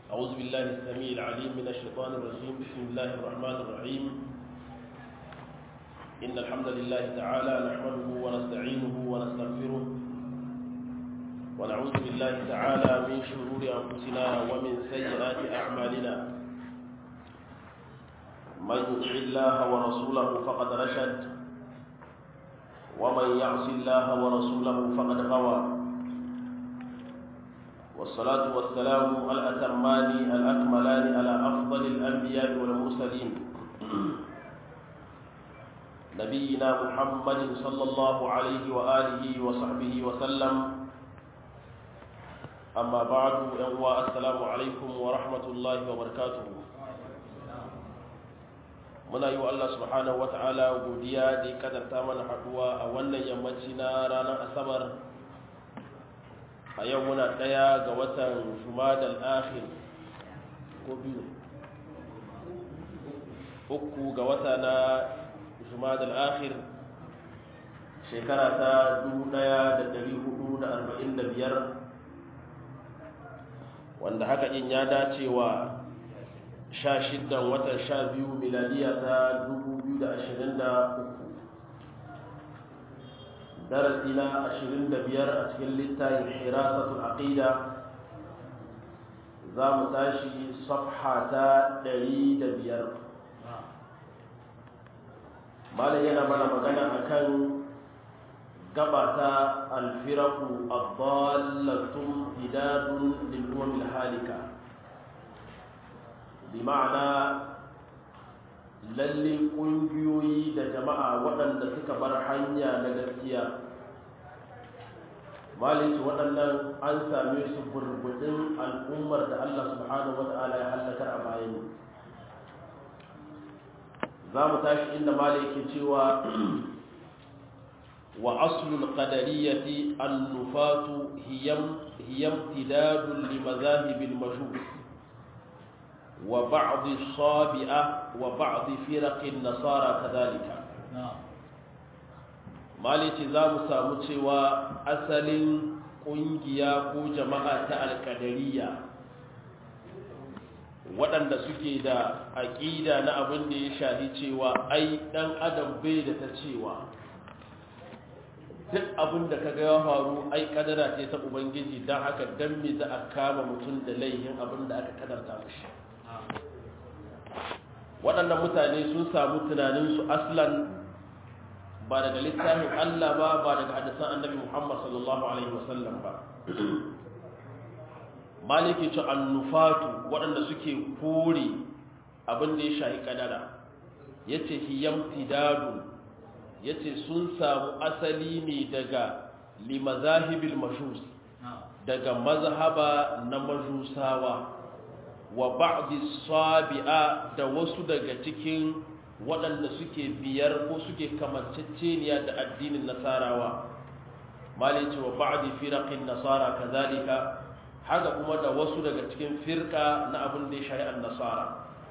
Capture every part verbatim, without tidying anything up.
أعوذ بالله السميع العليم من الشيطان الرجيم. بسم الله الرحمن الرحيم. إن الحمد لله تعالى نحمده ونستعينه ونستغفره ونعوذ بالله تعالى من شرور أنفسنا ومن سيئات أعمالنا. من يطع الله ورسوله فقد رشد ومن يعص الله ورسوله فقد غوى. والصلاة والسلام الأتمان الأكملان على أفضل الأنبياء والمرسلين نبينا محمد صلى الله عليه وآله وصحبه وسلم. أما بعد، السلام عليكم ورحمة الله وبركاته. muna yi wa Allah subhanahu wata'ala godiya da ya kadarta mana haduwa a wannan yammaci na ranar asabar. A yau muna ɗaya ga watan Jumadal Akhir ko biyu uku ga wata na Jumadal Akhir shekara ta dubu ɗaya da ɗari hudu da arba'in da biyar, wanda haka in ya dacewa sha shiddan watan sha biyu miladiya ta dubu biyu da ashirin da uku. darasi na ashirin da biyar a cikin littafin hirasatul aqida. za mu tashi safha ta ɗari da biyar. malam yana mana magana akan gaba ta alfiraku adallatun idadun lil umam al halika, bi ma'ana lalle ƙungiyoyi da jama'a waɗanda suka bar hanya na gaskiya. malici waɗannan an same su burbudin al'ummar da Allah subhanahu wa ta'ala ya halakar a bayan. za mu tashi inda maliki cewa wa aslul qadariyyati an-nufatu hiyam hiyam tidadun li mazahibil majus wa ba'd as-sabi'a wa ba'd firaq an-nasara kadhalika. malici za mu samu cewa asalin kungiya ko jama'a ta al-qadariyya waɗanda suke da aqida na abin da ya shahi cewa ai dan adam bai da ta cewa duk abin da kaga ya faru ai kadara ce ta ubangiji, dan haka dan me za a kama mutum da laihin abin da aka kadarta mishi. waɗannan mutane sun samu tunaninsu aslan ba daga littafin Allah ba, ba daga hadisan annabi Muhammad sallallahu alaihi wasallam ba. maliki ce annufatu waɗanda suke kore abin da ya shahi kadara, yace hiyam tidadun, yace sun samu asali ne daga limazahibil majus, daga mazhaba na majusawa, wa ba'di sabi'a da wasu daga cikin waɗanda suke biyar ko suke kamanceceniya da addinin nasarawa. malice wa ba'di firaqin nasara kazalika, haka kuma da wasu daga cikin firka na abin da ya shahi an-nasara.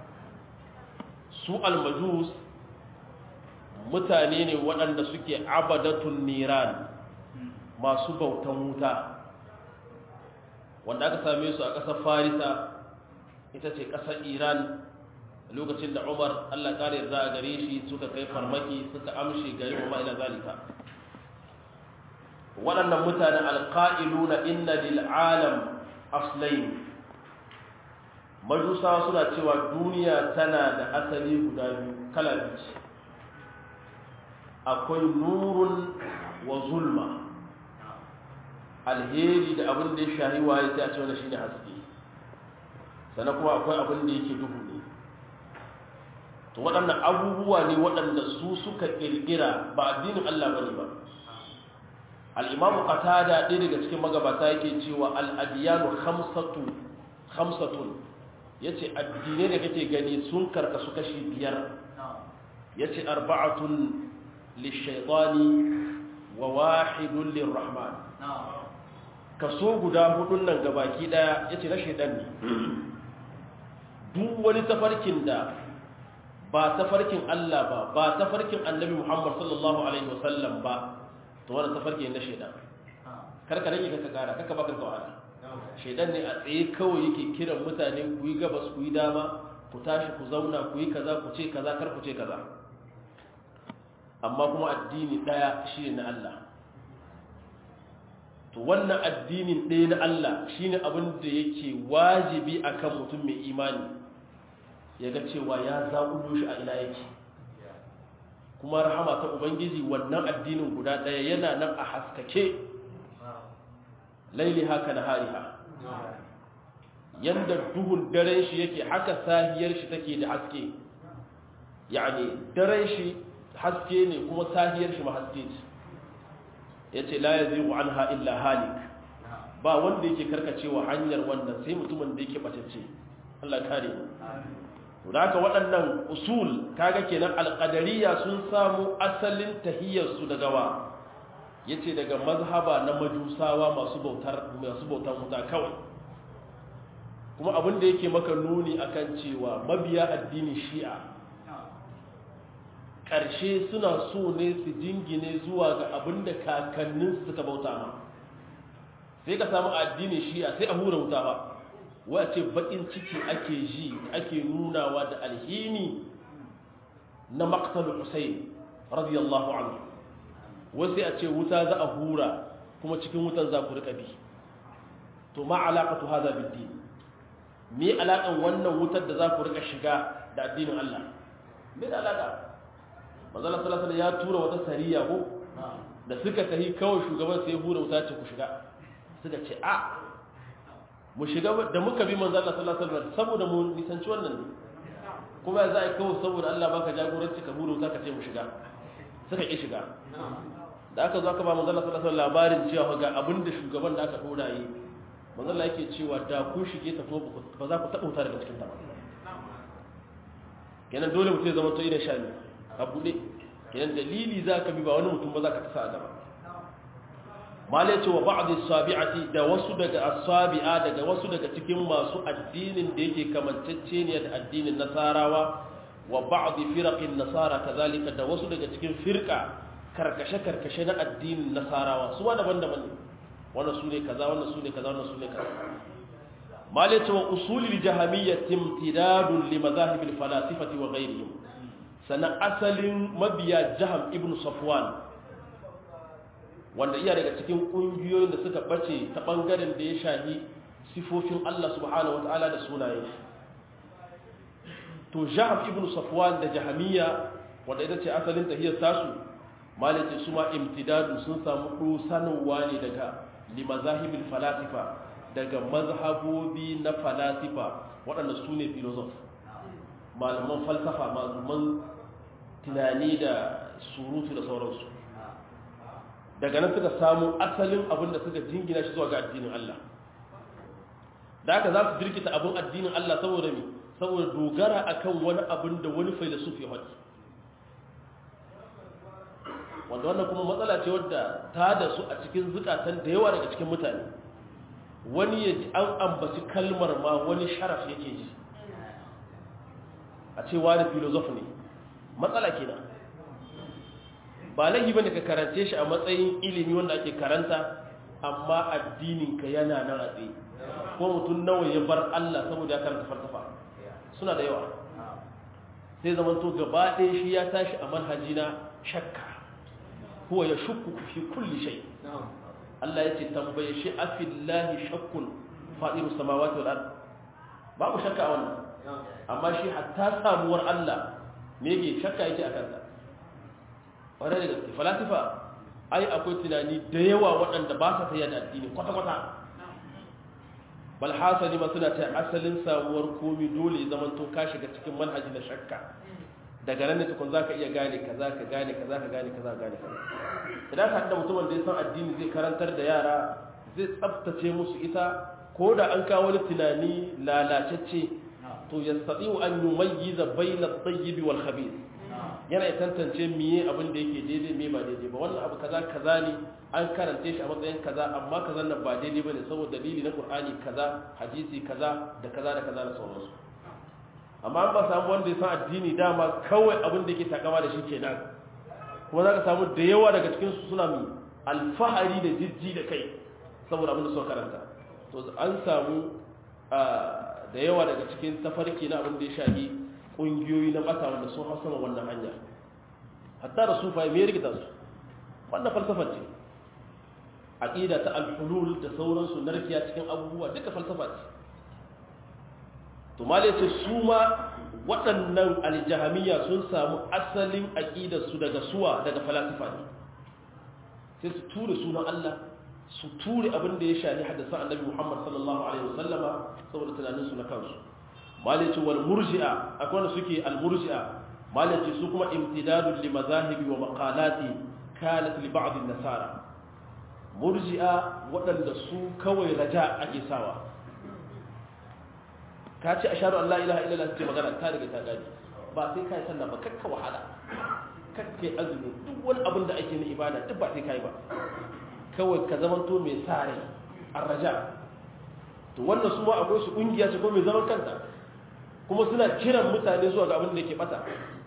su al-majus mutane ne waɗanda suke abadatun niran, masu bautan wuta, wanda aka same su a ƙasar farisa, ita ce ƙasar iran. lokacin da umar allah ƙari yarda a gare shi suka kai farmaki suka amshe gari wa ila zalika. waɗannan mutane alƙa'ilu na inna lil'alam aslain, majusawa suna cewa duniya tana da asali guda biyu, kala biyu. akwai nurun wa zulma, alheri da abin da ya shahi waye sai a ce wannan shine haske, sannan kuma akwai abin da yake duhu ne. to waɗannan abubuwa ne waɗanda su suka ƙirƙira, ba addinin Allah bane ba. al-imam qatada ɗaya daga cikin magabata yake cewa al-adyanu khamsatu khamsatun, yace addinai da kake gani sun karkasu kashi biyar. yace arba'atun lish-shaytani wa wahidun lir-rahman. kaso guda hudun nan gabaki daya yace na shaytan ne. duk wani tafarkin da ba tafarkin Allah ba, ba tafarkin annabi Muhammad sallallahu alaihi wasallam ba, to wannan tafarki ne na shaytan. karka rage ka kara, kaka baka wahala. shaidan ne a tsaye kawai yake kiran mutane ku yi gabas ku yi dama ku tashi ku zauna ku yi kaza ku ce kaza kar ku ce kaza amma kuma addini daya shine na Allah to wannan addinin ɗaya na Allah shine abin da yake wajibi akan mutum mai imani ya ga cewa ya zaƙulo shi a ina yake kuma rahama ta ubangiji wannan addinin guda ɗaya yana nan a haskake laili haka na hariha yanda duhun daren shi yake haka sahiyar shi take da haske yani daren shi haske ne kuma sahiyar shi ma haske ce yace la yazigu anha illa halik ba wanda yake karkacewa hanyar wannan sai mutumin da yake batacce Allah kare mu to da haka waɗannan usul kaga kenan alqadariya sun samu asalin tahiyyar su daga wa yace daga mazhaba na majusawa masu bautar masu bautar wuta kawai kuma abin da yake maka nuni akan cewa mabiya addini shi'a ƙarshe suna so ne su jingine zuwa ga abin da kakannin suka bauta ma sai ka samu addinin shi'a sai a hura wuta ba wace bakin ciki ake ji ake nunawa da alhini na maqtal Husayn radiyallahu anhu wasu a ce wuta za a hura kuma cikin wutan za ku rika bi to ma alaqatu hadha bid-din me alaƙan wannan wutar da za ku rika shiga da addinin Allah me da alaƙa manzo Allah sallallahu alaihi wasallam ya tura wata sariya ko da suka tahi kawai shugaban sai ya hura wuta ce ku shiga suka ce a mu shiga da muka bi manzo Allah sallallahu alaihi wasallam saboda mu nisanci wannan ne kuma za a kawo saboda Allah baka jagoranci ka hura wuta ka ce mu shiga suka ki shiga da aka zo aka ba manzo Allah sallallahu alaihi wasallam labarin cewa ga abinda shugaban da aka dora yi manzo Allah yake cewa da ku shige ta kuma ba za ku taɓa wuta daga cikin ta ba kenan dole mutum ya zama to ina shani a buɗe kenan dalili za ka bi ba wani mutum ba za ka tasa a gaba mala ya ce wa ba'd as-sabi'ati da wasu daga as-sabi'a daga wasu daga cikin masu addinin da yake kamantacce ne da addinin nasarawa wa ba'd firaqin nasara kazalika da wasu daga cikin firqa karkashe karkashe na addinin nasarawa su wa daban-daban ne wannan su ne kaza wannan su ne kaza wannan su ne kaza malaka wa usulil jahmiyyah imtidadun li madahib al falasifati wa ghayrihim sana asalin mabiya jaham ibn safwan wanda iya daga cikin kungiyoyin da suka bace ta bangaren da ya shahi sifofin Allah subhanahu wataala da sunayen shi to jaham ibn safwan da jahmiyya wanda ita ce asalin tahiyar tasu malaka su ma imtidadu sun samu dusanwa ne daga limazahibil falasifa daga mazhabobi na falasifa waɗanda su ne filosof malaman falsafa malaman tunani da surutu da sauransu daga nan suka samu asalin abin da suka jingina shi zuwa ga addinin Allah da haka za su jirkita abin addinin Allah saboda me saboda dogara akan wani abin da wani filosofi ya faɗi wanda wannan kuma matsala ce wadda ta da su a cikin zukatan da yawa daga cikin mutane wani ya ji an ambaci kalmar ma wani sharaf yake ji a cewa da filosof ne matsala kenan ba laifi bane ka karance shi a matsayin ilimi wanda ake karanta amma addininka yana nan a tsaye ko mutum nawa ya bar Allah saboda ya karanta falsafa suna da yawa sai zamanto gaba ɗaya shi ya tashi a manhaji na shakka huwa ya shukku fi kulli shay Allah yace tambaye shi afillahi shakkun fadiru samawati wal ard babu shakka a wannan amma shi hatta samuwar Allah me yake shakka yake akan sa wanda da gaske falasifa ai akwai tunani da yawa waɗanda ba sa tayar da addini kwata kwata bal hasali ma suna ta asalin samuwar komai dole ya zamanto ka shiga cikin manhaji na shakka daga nan ne tukun za ka iya gane kaza ka gane kaza ka gane kaza ka gane kaza idan ka haɗa mutumin da ya san addini zai karantar da yara zai tsabtace musu ita ko da an kawo wani tunani lalacecce to ya saɗi'u an yi mayyiza bayna tsayyibi wal khabith yana ya tantance miye abin da yake daidai me ba daidai ba wannan abu kaza kaza ne an karante shi a matsayin kaza amma kaza nan ba daidai bane saboda dalili na Qur'ani kaza hadisi kaza da kaza da kaza da sauransu amma an ba samu wanda ya san addini dama kawai abin da yake takama da shi kenan kuma za ka samu da yawa daga cikinsu suna mai alfahari da jijji da kai saboda abin da suka karanta to an samu da yawa daga cikin tafarki na abin da ya shahi ƙungiyoyi na ɓata wanda sun hau sama wannan hanya hatta da sufaye mai rikita su wannan falsafar ce aƙida ta alhulul da sauransu narkiya cikin abubuwa duka falsafa ce to malai ce su ma waɗannan aljahamiyya sun samu asalin aƙidarsu daga suwa daga falasifa ne sai su ture sunan Allah su ture abin da ya shani hadisan annabi Muhammad sallallahu alaihi wasallama saboda tunaninsu na kansu malai ce wal murji'a akwai wanda suke al murji'a malai ce su kuma imtidadun li mazahibi wa maqalati kanat li ba'd an-nasara murji'a waɗanda su kawai raja ake sawa ka ce ashhadu an la ilaha illallah sai magana ta riga ta gaji ba sai kai sallah ba kakka wahala kakkai azumi duk wani abin da ake na ibada duk ba sai kai ba kawai ka zamanto mai sare arraja to wannan su ma akwai su kungiya ce ko mai zaman kanta kuma suna kiran mutane zuwa ga abin da yake bata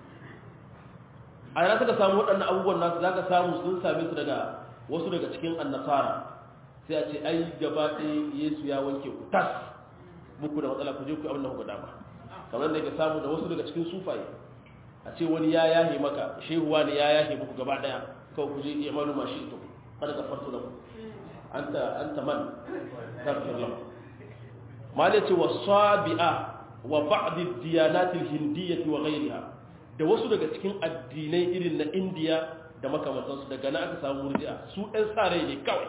a yana suka samu waɗannan abubuwan nasu zaka samu sun same su daga wasu daga cikin annasara sai a ce ai gaba ɗaya yesu ya wanke ku tas muku da matsala ku je ku abin da ku dama kamar da yake samu da wasu daga cikin sufaye a ce wani ya yahe maka shehuwa ne ya yahe muku gaba ɗaya kawai ku je iya maluma shi to kada ka farto da ku anta anta man tafsir lahu ma da ce wasabi'a wa ba'd ad-diyanat al-hindiyyah wa ghayriha da wasu daga cikin addinai irin na Indiya da makamantansu daga na aka samu murji'a su ɗan tsare ne kawai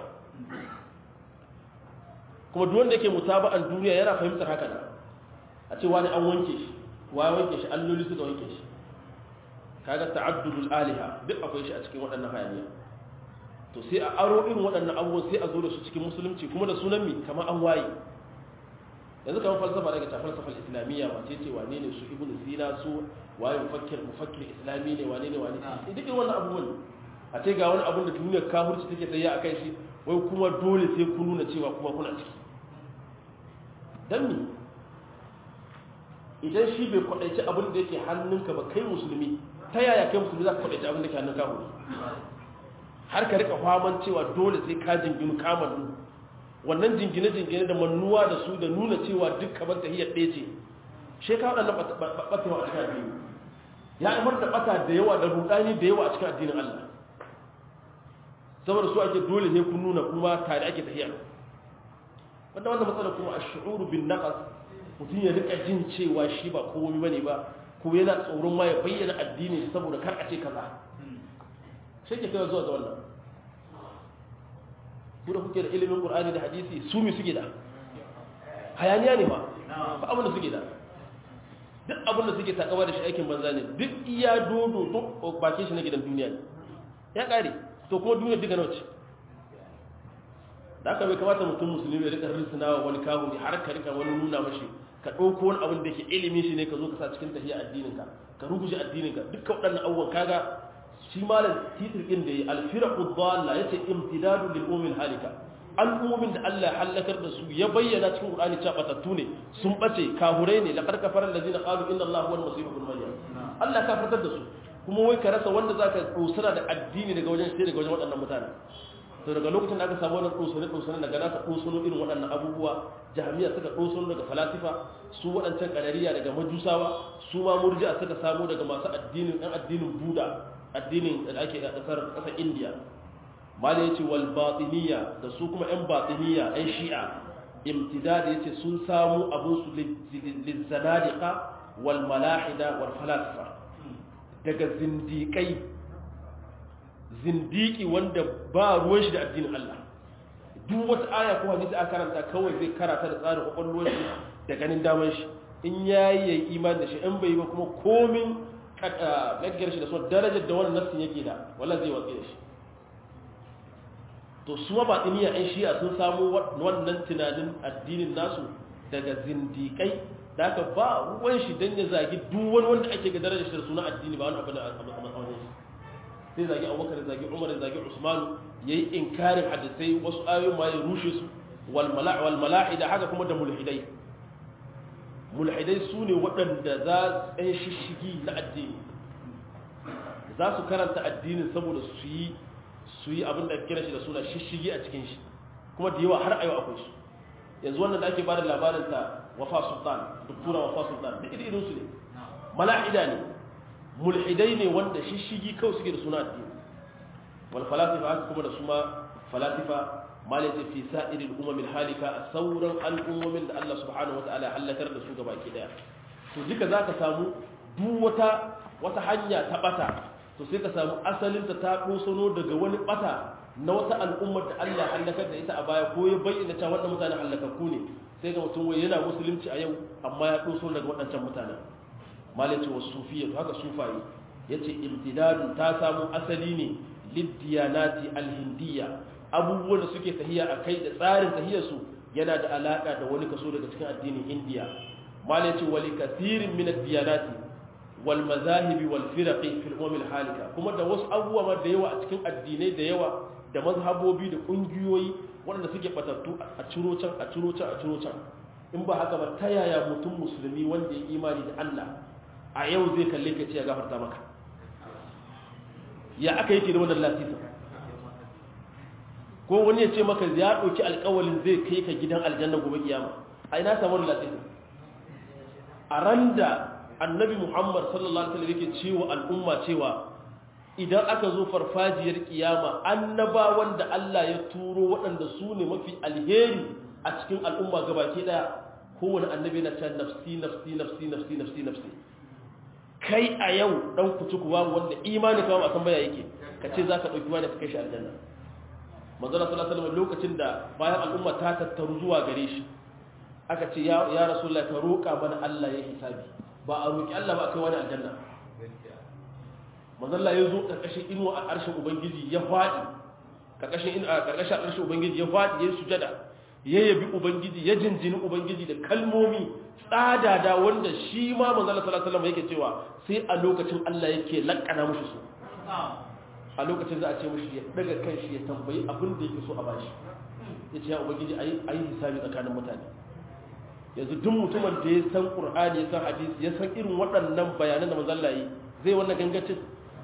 kuma duk wanda yake mutaba'an duniya yana fahimtar haka da a ce wani an wanke shi wa wanke shi alloli suka wanke shi kaga ta'addudul aliha duk akwai shi a cikin waɗannan hayaniya to sai a aro irin waɗannan abubuwan sai a zo da su cikin musulunci kuma da sunan mi kamar an waye yanzu kamar falsafa daga ta falsafar islamiyya wace ce wane ne su ibnu sina su waye mufakkir mufakkir islami ne wane ne wane ne duk wannan abubuwan a ce ga wani abun da duniyar kafirci take tsaye a kai shi wai kuma dole sai ku nuna cewa kuma kuna ciki dan mi idan shi bai kwadaici abin da yake hannunka ba kai musulmi ta yaya kai musulmi za ka kwadaici abin da ke hannun kafiri har ka rika faman cewa dole sai ka jinginu kamannu wannan jingine-jingine da mannuwa da su da nuna cewa duk kamar tahiyyar ɗaya ce shi ka waɗannan ɓatewa a cikin addini ya imar da ɓata da yawa da rudani da yawa a cikin addinin Allah saboda su ake dole ne kun nuna kuma tare ake tahiya wanda wannan matsala kuma ash-shu'ur bin naqas mutum ya rika jin cewa shi ba komai bane ba ko yana tsoron ma ya bayyana addini saboda kar a ce kaza shi ke kai zuwa ga wannan ku da kuke da ilimin Qur'ani da hadisi su mi suke da hayaniya ne ba ba abin da suke da duk abin da suke takawa da shi aikin banza ne duk iya dodo duk bakin shi na gidan duniya ne ya kare to kuma duniya duka nawa ce da aka bai kamata mutum musulmi ya rika risina wa wani kahuni har ka rika wani nuna mashi ka ɗauko wani abin da yake ilimin shi ne ka zo ka sa cikin tafiya addininka ka ruguje addininka dukkan waɗannan abubuwan kaga shi malam titir din da yi alfiraqu dhalla yace imtidadu lil ummi halika al'ummin da Allah ya halakar da su ya bayyana cikin Qur'ani cewa batattu ne sun bace kahurai ne laqad kafara allazina qalu inna allaha huwa al-masih ibn maryam Allah ka fartar da su kuma wai ka rasa wanda zaka dosara da addini daga wajen sai daga wajen waɗannan mutane to daga lokacin da aka samu wannan dosane dosane daga naka dosano irin waɗannan abubuwa jahmiya suka dosano daga falasifa su waɗancan qadariya daga majusawa su ma murji'a suka samu daga masu addinin ɗan addinin buda addinin da ake a ƙasar ƙasar indiya mala yace wal batiniya da su kuma ƴan batiniya ƴan shi'a imtidad yace sun samu abun su lizanadiqa wal malahida wal falasifa daga zindiƙai zindiki wanda ba ruwan shi da addinin Allah duk wata aya ko hadisi aka karanta kawai zai karata da tsarin kwakwalwar shi da ganin daman shi in yayi yayi imani da shi in bai ba kuma komin naggar shi da so darajar da wannan nassin yake da wallahi zai watsi da shi to su ma batiniya ɗan shi'a sun samu wannan tunanin addinin nasu daga zindiƙai da aka ba ruwan shi dan ya zagi duk wani wanda ake ga darajar shi da sunan addini ba wani abu da a matsayin shi sai zagi abubakar da zagi umar da zagi usmanu ya yi inkarin hadisai wasu ayoyin ma ya rushe su wal mala'ida haka kuma da mulhidai mulhidai su ne waɗanda za su ɗan shishigi na addini za su karanta addinin saboda su yi su yi abin da kira shi da suna shishigi a cikin shi kuma da yawa har ayo akwai su yanzu wannan da ake bada labarin ta Wafa Sultan doktora Wafa Sultan duk irin su ne mala'ida ne mulhidai ne wanda shishigi kawai suke da suna addini wal falasifa haka kuma da suma falasifa malaka fi sa'iril umamil halika a sauran al'ummomin da Allah subhanahu wataala ya halakar da su gabaki daya to duka zaka samu duk wata wata hanya ta bata to sai ka samu asalin ta ta dosano daga wani bata na wata al'ummar da Allah ya halakar da ita a baya ko ya bayyana cewa wannan mutanen halakakku ne sai ga mutum wai yana musulunci a yau amma ya doso daga waɗancan mutanen malaka wa sufiyya haka sufaye yace imtidadun ta samu asali ne liddiyanati alhindiyya abubuwan da suke tahiya a kai da tsarin tahiyarsu yana da alaƙa da wani kaso daga cikin addinin indiya malai ce wali kathirin min ad-diyanati wal mazahibi wal firaqi fil umam al halika kuma da wasu abubuwa da yawa a cikin addinai da yawa da mazhabobi da kungiyoyi wanda suke batattu a ciro can a ciro can a ciro can in ba haka ba ta yaya mutum musulmi wanda ya imani da Allah a yau zai kalle ka ce ya gafarta maka ya aka yake da wannan lasisa ko wani ya ce maka ya ɗauki alƙawalin zai kai ka gidan aljanna gobe kiyama a ina samu lasisa a ran da annabi muhammad sallallahu alaihi wasallam yake cewa al'umma cewa idan aka zo farfajiyar kiyama annabawan da Allah ya turo waɗanda su ne mafi alheri a cikin al'umma gabaki daya kowane annabi na cewa nafsi nafsi nafsi nafsi nafsi nafsi kai a yau dan kuci kuwa wanda imani kawai a san baya yake kace zaka dauki wani ka kai shi aljanna manzo sallallahu alaihi wasallam lokacin da bayan al'umma ta tattaru zuwa gare shi aka ce ya ya rasulullahi ka roka mana Allah ya hisabi ba a roki Allah ba kai wani aljanna manzo Allah ya zo karkashin inuwa a arshin ubangiji ya fadi karkashin in a karkashin arshin ubangiji ya fadi ya sujada ya yabi ubangiji ya jinjini ubangiji da kalmomi tsada da wanda shi ma manzo sallallahu alaihi wasallam yake cewa sai a lokacin Allah yake lakkana mushi su a lokacin za a ce mushi ya daga kan shi ya tambayi abin da yake so a bashi yace ya ubangiji ayi ayi hisabi tsakanin mutane yanzu duk mutumin da ya san qur'ani ya san hadisi ya san irin waɗannan bayanan da manzo Allah yi zai wannan gangacin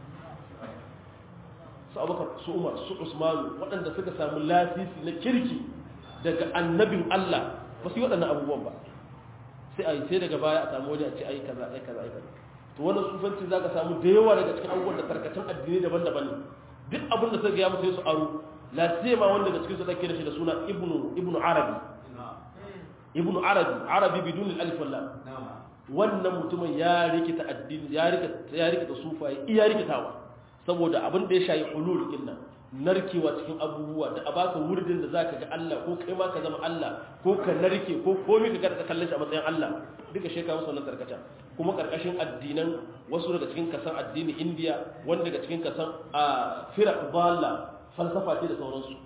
su Abubakar su Umar su Usman waɗanda suka samu lasisi na kirki daga annabin Allah ba su yi waɗannan abubuwan ba sai a yi sai daga baya a samu wani a ce ai kaza ai kaza ai kaza to wannan sufanci za ka samu da yawa daga cikin abubuwan da tarkacin addini daban-daban ne duk abin da suka ga ya musu su aro la sema wanda da cikin su dake da shi da suna ibnu ibnu arabi ibnu arabi arabi bidun alif wal lam wannan mutumin ya rikita addini ya rikita ya rikita sufaye iya rikitawa saboda abin da ya shayi hulul kinna narkewa cikin abubuwa da a baka wurdin da zaka ga Allah ko kai ma ka zama Allah ko ka narke ko komai ka ga kallon shi a matsayin Allah duka sheka musu wannan tarkaca kuma karkashin addinan wasu daga cikin kasan addini India wanda daga cikin kasan a firaq dalla falsafa ce da sauransu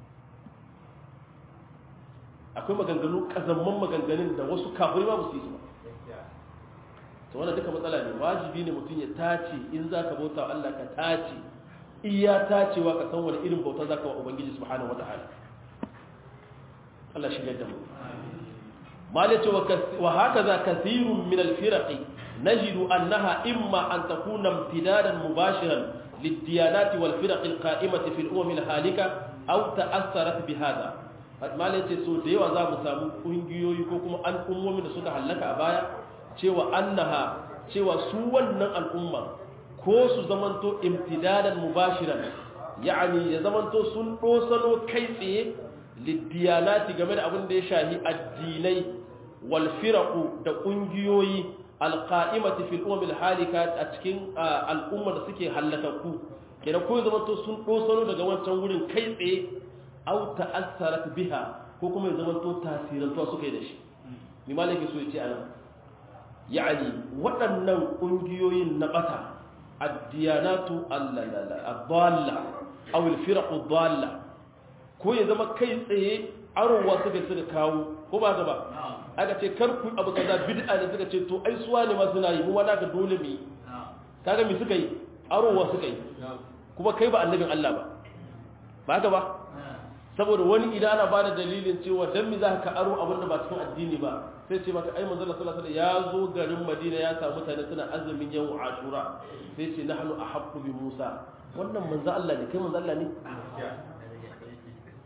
akwai maganganu kazamman maganganun da wasu kafirai ba su yi su ba to wannan duka matsala ne wajibi ne mutum ya tace in zaka bauta wa Allah ka tace iya tacewa ka san wani irin bauta zaka wa ubangiji subhanahu wataala Allah shi gadda mu malace wa hakaza kathirun min al-firaqi najidu annaha imma an takuna imtidadan mubashiran lid-diyanati wal-firaq al-qa'imati fi al-umam al-halika aw ta'assarat bihadha malace so da yawa za mu samu kungiyoyi ko kuma al'ummomin da suka halaka a baya cewa annaha cewa su wannan al'umma ko su zamanto imtidadan mubashiran yani ya zamanto sun dosano kai tsaye lidiyanati game da abin da ya shahi addinai wal firaqu da kungiyoyi alqa'imati fil umam al halika a cikin al'umma da suke halakaku kenan ko zamanto sun dosano daga wancan wurin kai tsaye au ta'assarat biha ko kuma ya zamanto tasirantuwa suka yi da shi ni malaki so yace anan yani waɗannan kungiyoyin na bata addiyanatu al-dalla aw al-firaq ad-dalla ko ya zama kai tsaye arwa suka suka kawo ko ba ga ba aka ce kar ku abu kaza bid'a ne suka ce to ai suwa ne ma suna yi mu wanda ka dole mu kaga me suka yi arwa suka yi kuma kai ba annabin Allah ba ba ga ba saboda wani idan ana bada dalilin cewa dan me za ka aro abin da ba cikin addini ba sai ce maka ai manzo Allah sallallahu alaihi wasallam ya zo garin Madina ya samu mutane suna azumin yawm Ashura sai ce nahnu ahaqqu bi Musa wannan manzo Allah ne kai manzo Allah ne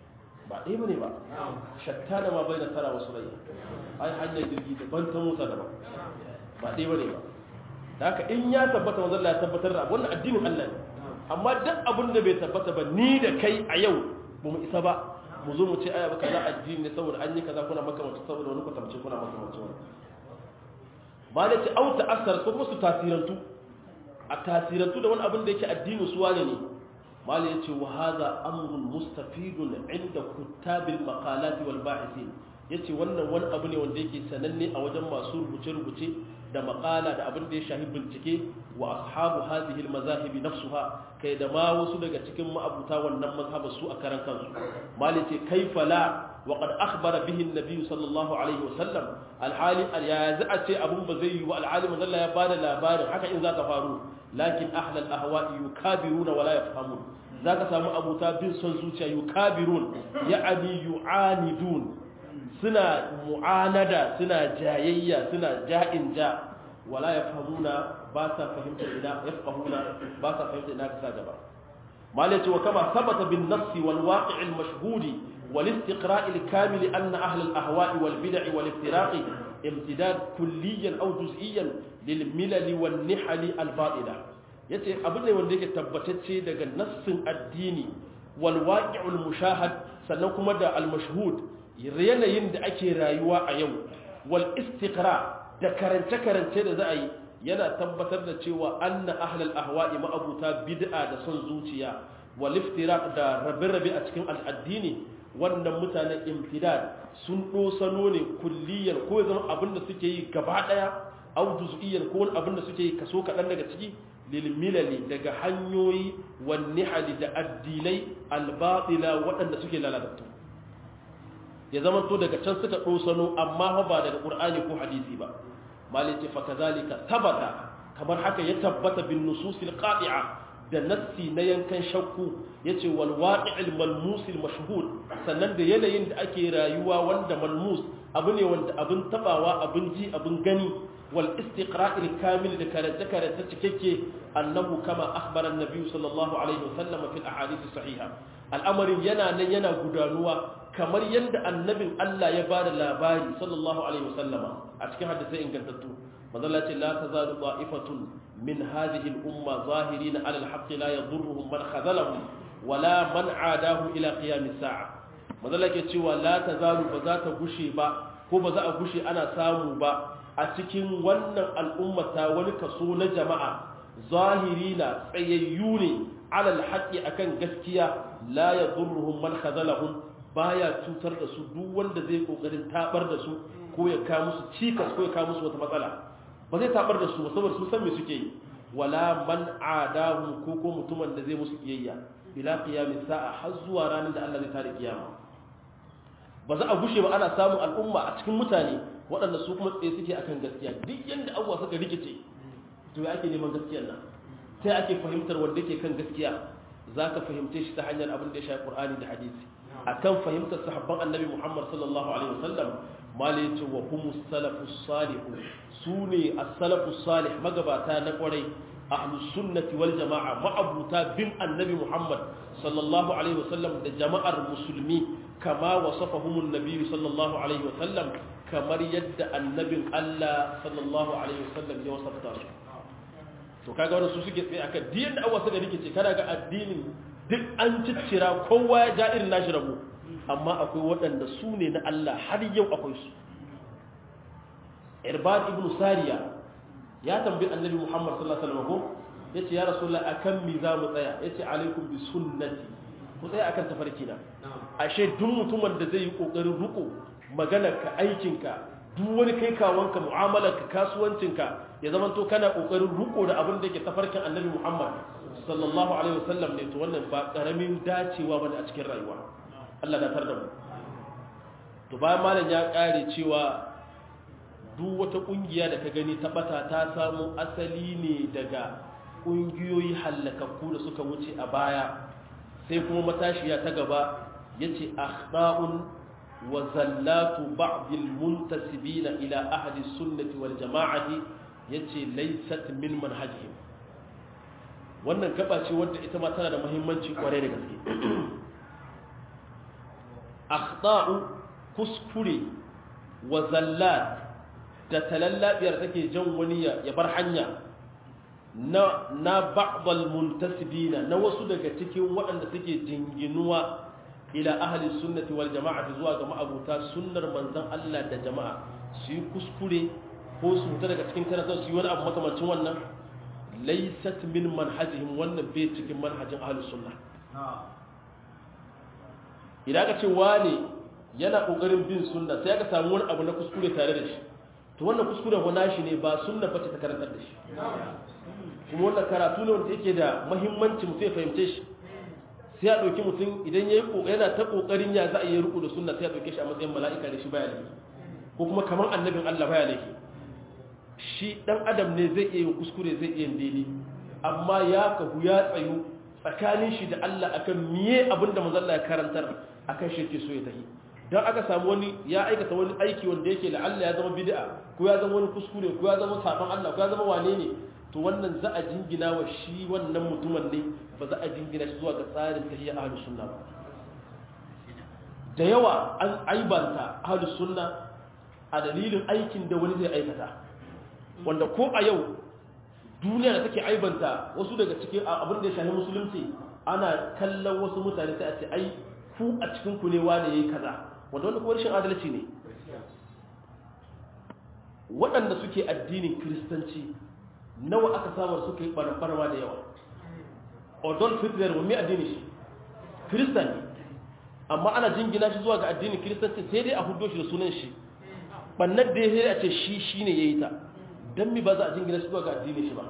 ba ɗaya bane ba shattana ma bai da tara wasu rai ai hanyar jirgi daban ta motsa daban ba ɗaya bane ba da haka in ya tabbata manzo Allah ya tabbatar da wannan addinin Allah ne amma duk abin da bai tabbata ba ni da kai a yau ba mu isa ba mu zo mu ce aya ba kaza addini ne saboda an yi kaza kuna makamanci saboda wani kwatamce kuna makamanci wani ba da ce au ta'assar ko kuma su tasirantu a tasirantu da wani abin da yake addinin su wane ne mala yace wa hadha amrun mustafidun inda kuttabil maqalat wal ba'ithin yace wannan wani abu ne wanda yake sananne a wajen masu rubuce rubuce da maqala da abin da ya shahi bincike wa ashabu hadhihi al mazahib nafsuha kai da ma wasu daga cikin ma'abuta wannan mazhaba su a karan kansu mala yace kaifa la wa qad akhbara bihi an-nabi sallallahu alaihi wasallam al-hali ya za'a abun ba zai yi wa al-alim Allah ya bada labarin haka in za ta faru lakin ahlal ahwa'i yukabiruna wala yafhamun zaka samu abuta bin son zuciya yukabirun ya'ani yu'anidun suna mu'anada suna jayayya suna ja'in ja wala yafhamuna ba sa fahimta ina yafqahuna ba sa fahimta ina ka gaba malati wa kama thabata bin nafsi wal waqi' al mashhudi wal istiqra' al kamil anna ahlal ahwa'i wal bid'i wal iftiraqi امتداد كليا او جزئيا للملل والنحل الباطله yace abin ne wanda yake tabbatacce daga nassin addini wal waqi'ul mushahad sannan kuma da al mashhud yanayin da ake rayuwa a yau wal istiqra da karance karance da za a yi yana tabbatar da cewa anna ahlul ahwa'i ma'abuta bid'a da son zuciya wal iftiraq da rabe-rabe a cikin addini wannan mutanen imtidad sun dosano ne kulliyan ko zama abinda suke yi gaba daya au juz'iyan ko abinda suke yi kaso kadan daga ciki lil milali daga hanyoyi wan nihali da addinai al batila wadanda suke lalatattu ya zama to daga can suka dosano amma ba daga qur'ani ko hadisi ba malati fa kazalika tabata kamar haka ya tabbata bin nususil qati'a da nassi na yankan shakku yace wal waqi'il malmus al mashhud sannan da yanayin da ake rayuwa wanda malmus abu ne wanda abin tabawa abin ji abin gani wal istiqra'il kamil da karanta karanta cikakke annahu kama akhbara an-nabi sallallahu alaihi wasallam fi al-ahadith sahiha al'amarin yana nan yana gudanuwa kamar yanda annabin Allah ya bada labari sallallahu alaihi wasallama a cikin hadisi ingantattu manzo Allah ce la tazalu ta'ifatun min hadhihi al-umma zahirin 'ala al-haqq la yadhurruhum man khazalahum wala man 'adahum ila qiyam as-sa'a manzo Allah ke cewa la tazalu ba za ta gushe ba ko ba za a gushe ana samu ba a cikin wannan al'ummata wani kaso na jama'a zahirina tsayayyu ne 'ala al-haqq akan gaskiya la yadhurruhum man khazalahum baya cutar da su duk wanda zai kokarin tabar da su ko ya ka musu cikas ko ya ka musu wata matsala ba zai tabar da su saboda sun san me suke yi wala man adahum ko ko mutumin da zai musu kiyayya bila qiyamis sa'a har zuwa ranar da Allah zai tare kiyama ba za a gushe ba ana samun al'umma a cikin mutane waɗanda su kuma tsaye suke akan gaskiya duk yanda abuwa suka rikice to ya ake neman gaskiyar nan sai ake fahimtar wanda yake kan gaskiya zaka fahimce shi ta hanyar abin da ya shafi Qur'ani da hadisi akan fahimtar sahabban Annabi Muhammad sallallahu alaihi wasallam malai ce wa humus salafus salih sune as-salafus salih magabata na kwarai ahlus sunnati wal jamaa ma'abuta bin Annabi Muhammad sallallahu alaihi wasallam da jama'ar musulmi kama wasafahum an-nabi sallallahu alaihi wasallam kamar yadda annabin Allah sallallahu alaihi wasallam ya wasafta su to kaga wannan su suke tsaye akan din da Allah suka rike ce kana ga addinin duk an ciccira kowa ya ja irin nashi rabu amma akwai waɗanda su ne na Allah har yau akwai su Irbad ibn Sariya ya tambayi Annabi Muhammad sallallahu alaihi wasallam yace ya Rasulullah akan mi za mu tsaya yace alaikum bi sunnati ku tsaya akan tafarki na ashe duk mutumin da zai yi kokarin ruko maganar ka aikin ka duk wani kai kawanka mu'amalar ka kasuwancin ka ya zama to kana kokarin ruko da abin da yake tafarkin Annabi Muhammad sallallahu alaihi wasallam ne to wannan ba karamin dacewa bane a cikin rayuwa Allah da tar da mu to bayan malam ya kare cewa duk wata kungiya da ka gani ta bata ta samu asali ne daga kungiyoyi halakakku da suka wuce a baya sai kuma matashiya ta gaba yace akhta'un wa zallatu ba'd al-muntasibina ila ahli sunnati wal jama'ati yace laysat min manhajihim wannan gaba ce wadda ita ma tana da muhimmanci kwarai da gaske akhta'u kuskure wa zallat da talallabiyar take jan wani ya bar hanya na na ba'dal muntasibina na wasu daga cikin waɗanda suke jinginuwa ila ahli sunnati wal jama'ati zuwa ga ma'abuta sunnar manzon Allah da jama'a su yi kuskure ko su fita daga cikin karantar su yi wani abu makamancin wannan laysat min manhajihim wannan bai cikin manhajin ahli sunna idan ka ce wani yana kokarin bin sunna sai aka samu wani abu na kuskure tare da shi to wannan kuskure wana shi ne ba sunna bace ta karantar da shi kuma wannan karatu ne wanda yake da muhimmanci mu sai fahimce shi sai a dauki mutum idan yayi yana ta kokarin ya za a yi ruku da sunna sai a dauke shi a matsayin mala'ika da shi baya laifi ko kuma kamar annabin Allah baya laifi shi dan adam ne zai iya kuskure zai iya daidai amma ya kahu ya tsayu tsakanin shi da Allah akan miye abinda manzo Allah ya karantar akan shi yake so ya tafi dan aka samu wani ya aikata wani aiki wanda yake la Allah ya zama bid'a ko ya zama wani kuskure ko ya zama saban Allah ko ya zama wane ne to wannan za a jingina wa shi wannan mutumin ne ba za a jingina shi zuwa ga tsarin tahiyya ahlus sunna ba da yawa an aibanta ahlus sunna a dalilin aikin da wani zai aikata wanda ko a yau duniya da take aibanta wasu daga cikin abin da ya shafi musulunci ana kallon wasu mutane sai a ce ai ku a cikin ku ne wane yayi kaza wanda wanda kuma rashin adalci ne waɗanda suke addinin kiristanci nawa aka samar suka yi barbarwa da yawa Adolf Hitler wani addini shi kiristan ne amma ana jingina shi zuwa ga addinin kiristanci sai dai a hudo shi da sunan shi bannar da ya a ce shi shine yayi ta dan mi ba za a jingina shi zuwa ga addinin shi ba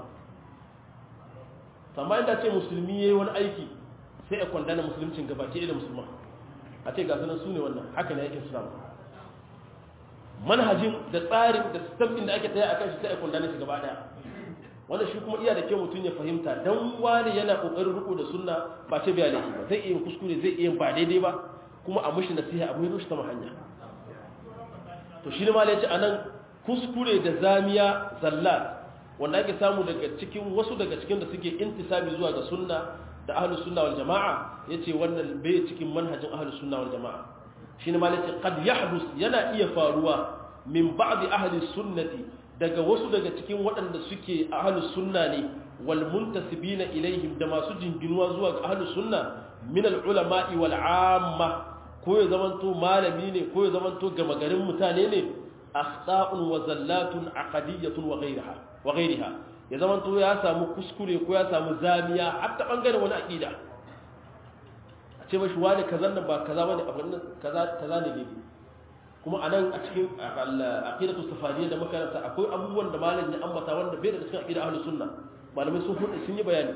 amma inda ce musulmi yayi wani aiki sai a kwandana musuluncin gabaki da musulman a ce ga sunan sune wannan haka ne yake islam manhajin da tsarin da system din da ake taya akan shi sai a kwandana shi gaba daya wanda shi kuma iya da kyau mutum ya fahimta dan wani yana kokarin riko da sunna ba ce biya laifi ba zai iya kuskure zai iya ba daidai ba kuma a mushi nasiha a mai shi ta hanya to shi ne ma ya ce anan kuskure da zamiya zallat wanda ake samu daga cikin wasu daga cikin da suke intisabi zuwa ga sunna da ahlus sunna wal jamaa yace wannan bai cikin manhajin ahlus sunna wal jamaa shine ma yace qad yahdus yana iya faruwa min ba'd ahli sunnati daga wasu daga cikin waɗanda suke ahlus sunna ne wal muntasibina ilaihim da masu jinginuwa zuwa ga ahlus sunna min al ulama'i wal amma ko ya zamanto malami ne ko ya zamanto gama garin mutane ne akhta'un wa zallatun aqdiyyatun wa ghayriha wa ghayriha ya zamanto ya samu kuskure ko ya samu zamiya hatta bangaren wani aqida a ce mashi wani kaza nan ba kaza bane abin nan kaza kaza ne ne kuma anan a cikin aqidatu safadiyya da makaranta akwai abubuwan da malamin ya ambata wanda bai da cikin aqida ahlus sunna malamai sun hudu sun yi bayani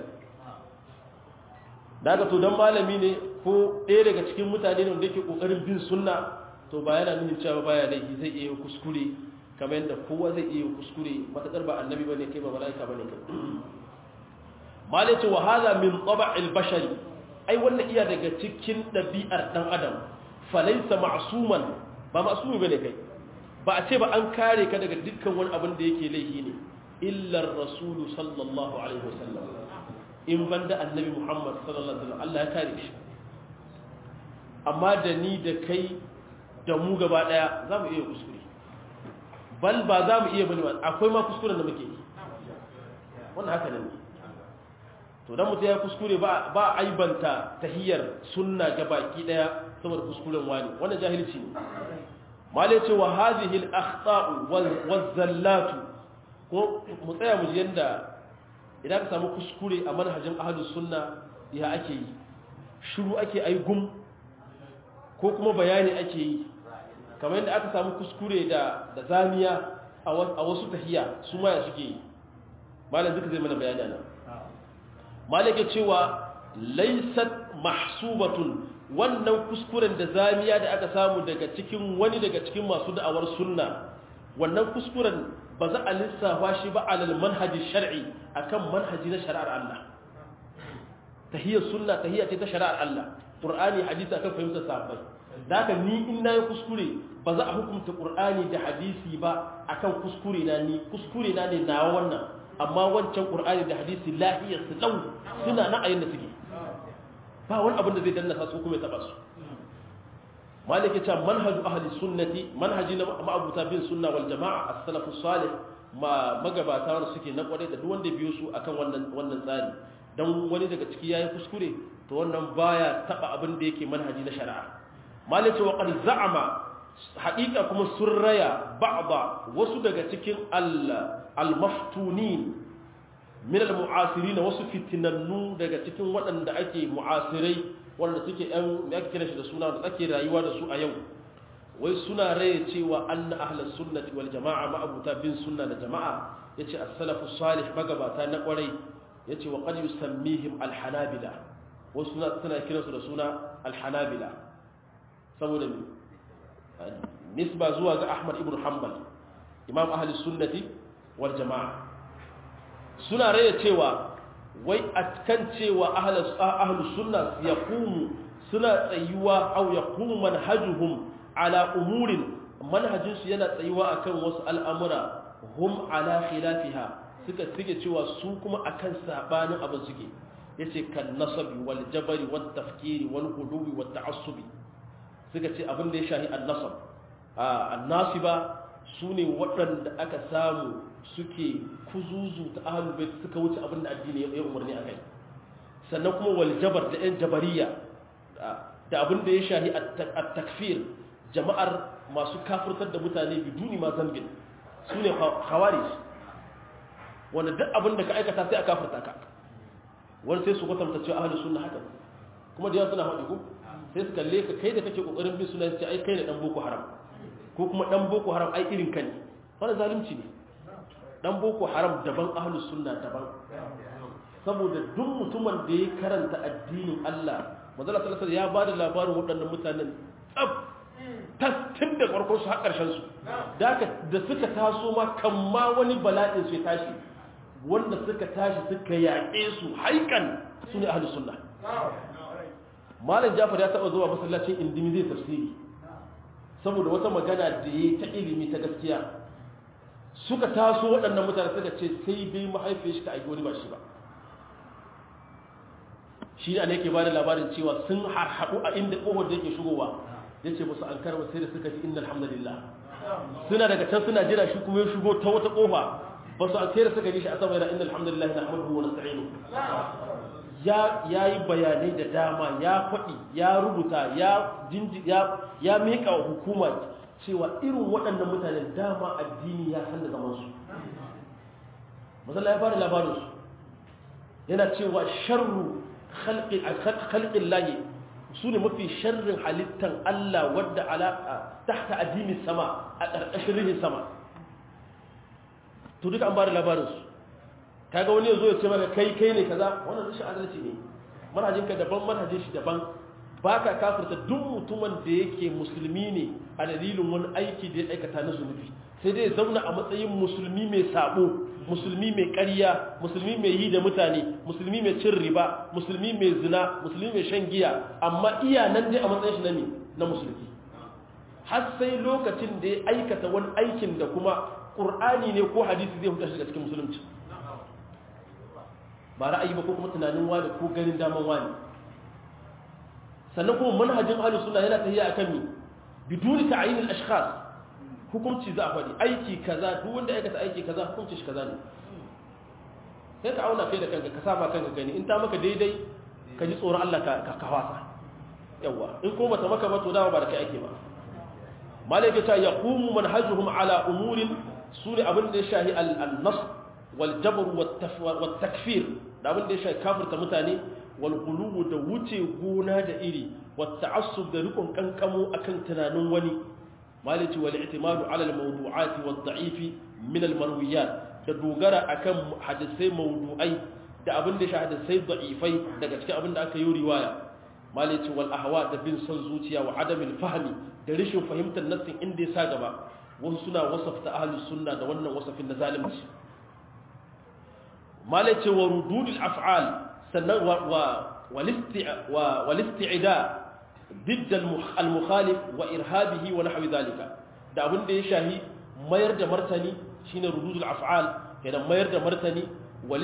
daga to dan malami ne ko ɗaya daga cikin mutane ne wanda yake kokarin bin sunna to ba yana nuna cewa baya laifi zai iya kuskure kamar yadda kowa zai iya kuskure matakar ba annabi bane kai ba malaika bane kai malaci wa hada min tab'il bashari ai wannan iya daga cikin dabi'ar dan adam falaysa ma'suman ba ma'sumi bane kai ba a ce ba an kare ka daga dukkan wani abin da yake laifi ne illa ar-rasul sallallahu alaihi wasallam in banda annabi Muhammad sallallahu alaihi wasallam Allah ya kare shi amma da ni da kai da mu gaba daya za mu iya kuskure bal ba za mu iya bane ba akwai ma kuskuren da muke yi wannan haka ne to dan mutum ya kuskure ba ba aibanta tahiyar sunna gabaki daya saboda kuskuren wani wannan jahilci ne malai ce wa hadhihi al-akhta'u waz-zallatu ko mu tsaya mu ji yanda idan ka samu kuskure a manhajin ahlus sunna ya ake yi shiru ake ai gum ko kuma bayani ake yi kamar yadda aka samu kuskure da da zamiya a wasu tahiya su ma ya suke yi malam duka zai mana bayani nan malaka cewa laysat mahsubatun wannan kuskuren da zamiya da aka samu daga cikin wani daga cikin masu da'awar sunna wannan kuskuren ba za a lissafa shi ba alal manhaji shar'i akan manhaji na shari'ar Allah tahiyar sunna tahiyya ce ta shari'ar Allah qur'ani hadisi akan fahimtar sahabbai daga ni in nayi kuskure ba za a hukunta qur'ani da hadisi ba akan kuskure na ni kuskure na ne nawa wannan amma wancan qur'ani da hadisi lahiyar su dau suna na ayin da suke ba wani abin da zai danna su kuma ya taba su malike ta manhaju ahli sunnati manhaji na ma'abuta bin sunna wal jama'a as-salafu salih ma magabata wanda suke na kware da duk wanda biyo su akan wannan wannan tsari dan wani daga ciki yayi kuskure to wannan baya taba abin da yake manhaji na shari'a malike wa qad za'ama haqiqa kuma surraya ba'da wasu daga cikin al-maftunin min al-mu'asirin wasu fitinannu daga cikin waɗanda ake mu'asirai wanda suke ɗan ya kira shi da suna da ake rayuwa da su a yau wai suna raye cewa anna ahlus sunnati wal jama'a ma'abuta bin sunna da jama'a yace as-salafu salih magabata na kwarai yace wa qad yusammihim al-hanabila wasu suna suna kiransu da suna al-hanabila saboda nisba zuwa ga Ahmad ibn Hanbal imam ahlus sunnati wal jama'a suna raye cewa wai atkan cewa ahlus ahlus sunna yaqumu suna tsayuwa aw yaqumu manhajuhum ala umurin manhajin su yana tsayuwa akan wasu al'amura hum ala khilafiha suka suke cewa su kuma akan sabanin abin suke yace kan nasabi wal jabari wat tafkiri wal hudubi wat ta'assubi suka ce abin da ya shahi an-nasab an-nasiba sune waɗanda aka samu suke kuzuzu ta ahlul bait suka wuce abin da addini ya umarni akai sannan kuma wal jabar da yan jabariya da abin da ya shahi at-takfir jama'ar masu kafirtar da mutane biduni ma zambin sune khawarij wanda duk abin da ka aikata sai a kafirta ka wani sai su kwatanta cewa ahlus sunna haka kuma da yawa suna faɗi ko sai su kalle ka kai da kake kokarin bin sunna sai ai kai ne dan boko haram ko kuma dan boko haram ai irin ka ne wannan zalunci ne dan boko haram daban ahlus sunna daban saboda duk mutumin da ya karanta addinin Allah manzo Allah sallallahu alaihi wasallam ya bada labarin waɗannan mutanen tsab tastin da farkon su har karshen su da da suka taso ma kamma wani bala'in su ya tashi wanda suka tashi suka yaƙe su haikan su ne ahlus sunna malam Jafar ya taba zuwa masallacin indimi zai tafsiri saboda wata magana da yayi ta ilimi ta gaskiya suka taso waɗannan mutane suka ce sai dai mahaifiyar shi ta aiki wani ba shi ba shi ne yake ba da labarin cewa sun harhaɗu a inda ƙofar da yake shigowa ya ce musu an karba sai da suka ji inna alhamdulillah suna daga can suna jira shi kuma ya shigo ta wata ƙofa ba su an sai da suka ji shi a sama yana inna alhamdulillah na hamadu wa nasta'inu ya yi bayanai da dama ya faɗi ya rubuta ya jinji ya ya miƙa wa hukuma cewa irin waɗannan mutanen dama addini ya san da zamansu mazalla ya fara labarinsu yana cewa sharru khalqin layi su ne mafi sharrin halittan Allah wadda alaƙa tahta addini sama a ƙarƙashin rihin sama to duka an bada labarinsu kaga wani yazo ya ce maka kai kai ne kaza wannan rashin adalci ne manhajinka daban manhajin shi daban baka kafirta duk mutumin da yake musulmi ne a dalilin wani aiki da ya aikata na zunubi sai dai ya zauna a matsayin musulmi mai sabo musulmi mai ƙarya musulmi mai yi da mutane musulmi mai cin riba musulmi mai zina musulmi mai shan giya amma iya nan dai a matsayin shi na ne na musulmi har sai lokacin da ya aikata wani aikin da kuma ƙur'ani ne ko hadisi zai huta shi daga cikin musulunci ba ra'ayi ba ko kuma tunanin wani ko ganin daman wani sannan kuma manhajin ahlus sunna yana tafiya akan mi biduni ta'yin al-ashkhas hukunci za a faɗi aiki kaza duk wanda aikata aiki kaza hukunci shi kaza ne sai ka auna kai da kanka ka saba kanka gani in ta maka daidai ka ji tsoron Allah ka ka wasa yawa in ko bata maka ba to dama ba da kai ake ba malaka ta yaqumu manhajuhum ala umurin sune abin da ya shahi al-nas wal jabr wat takfir da abin da ya shahi kafirta mutane wal qulubu da wuce gona da iri wat ta'assub da rikon kankamo akan tunanin wani maliki wal i'timadu ala al mawdu'at wad da'if min al marwiyat da dogara akan hadisai mawdu'ai da abin da shi hadisai da'ifai daga cikin abin da aka yi riwaya maliki wal ahwa da bin son zuciya wa adam al fahmi da rishin fahimtar nassin inda ya sa gaba wasu suna wasafta ahlus sunna da wannan wasafin na zalunci maliki wa rudud al af'al sannan wa wal isti'da ضد المخالف وإرهابه ونحو ذلك da abin da ya shahi mayar da martani shine rududul af'al kenan mayar da martani wal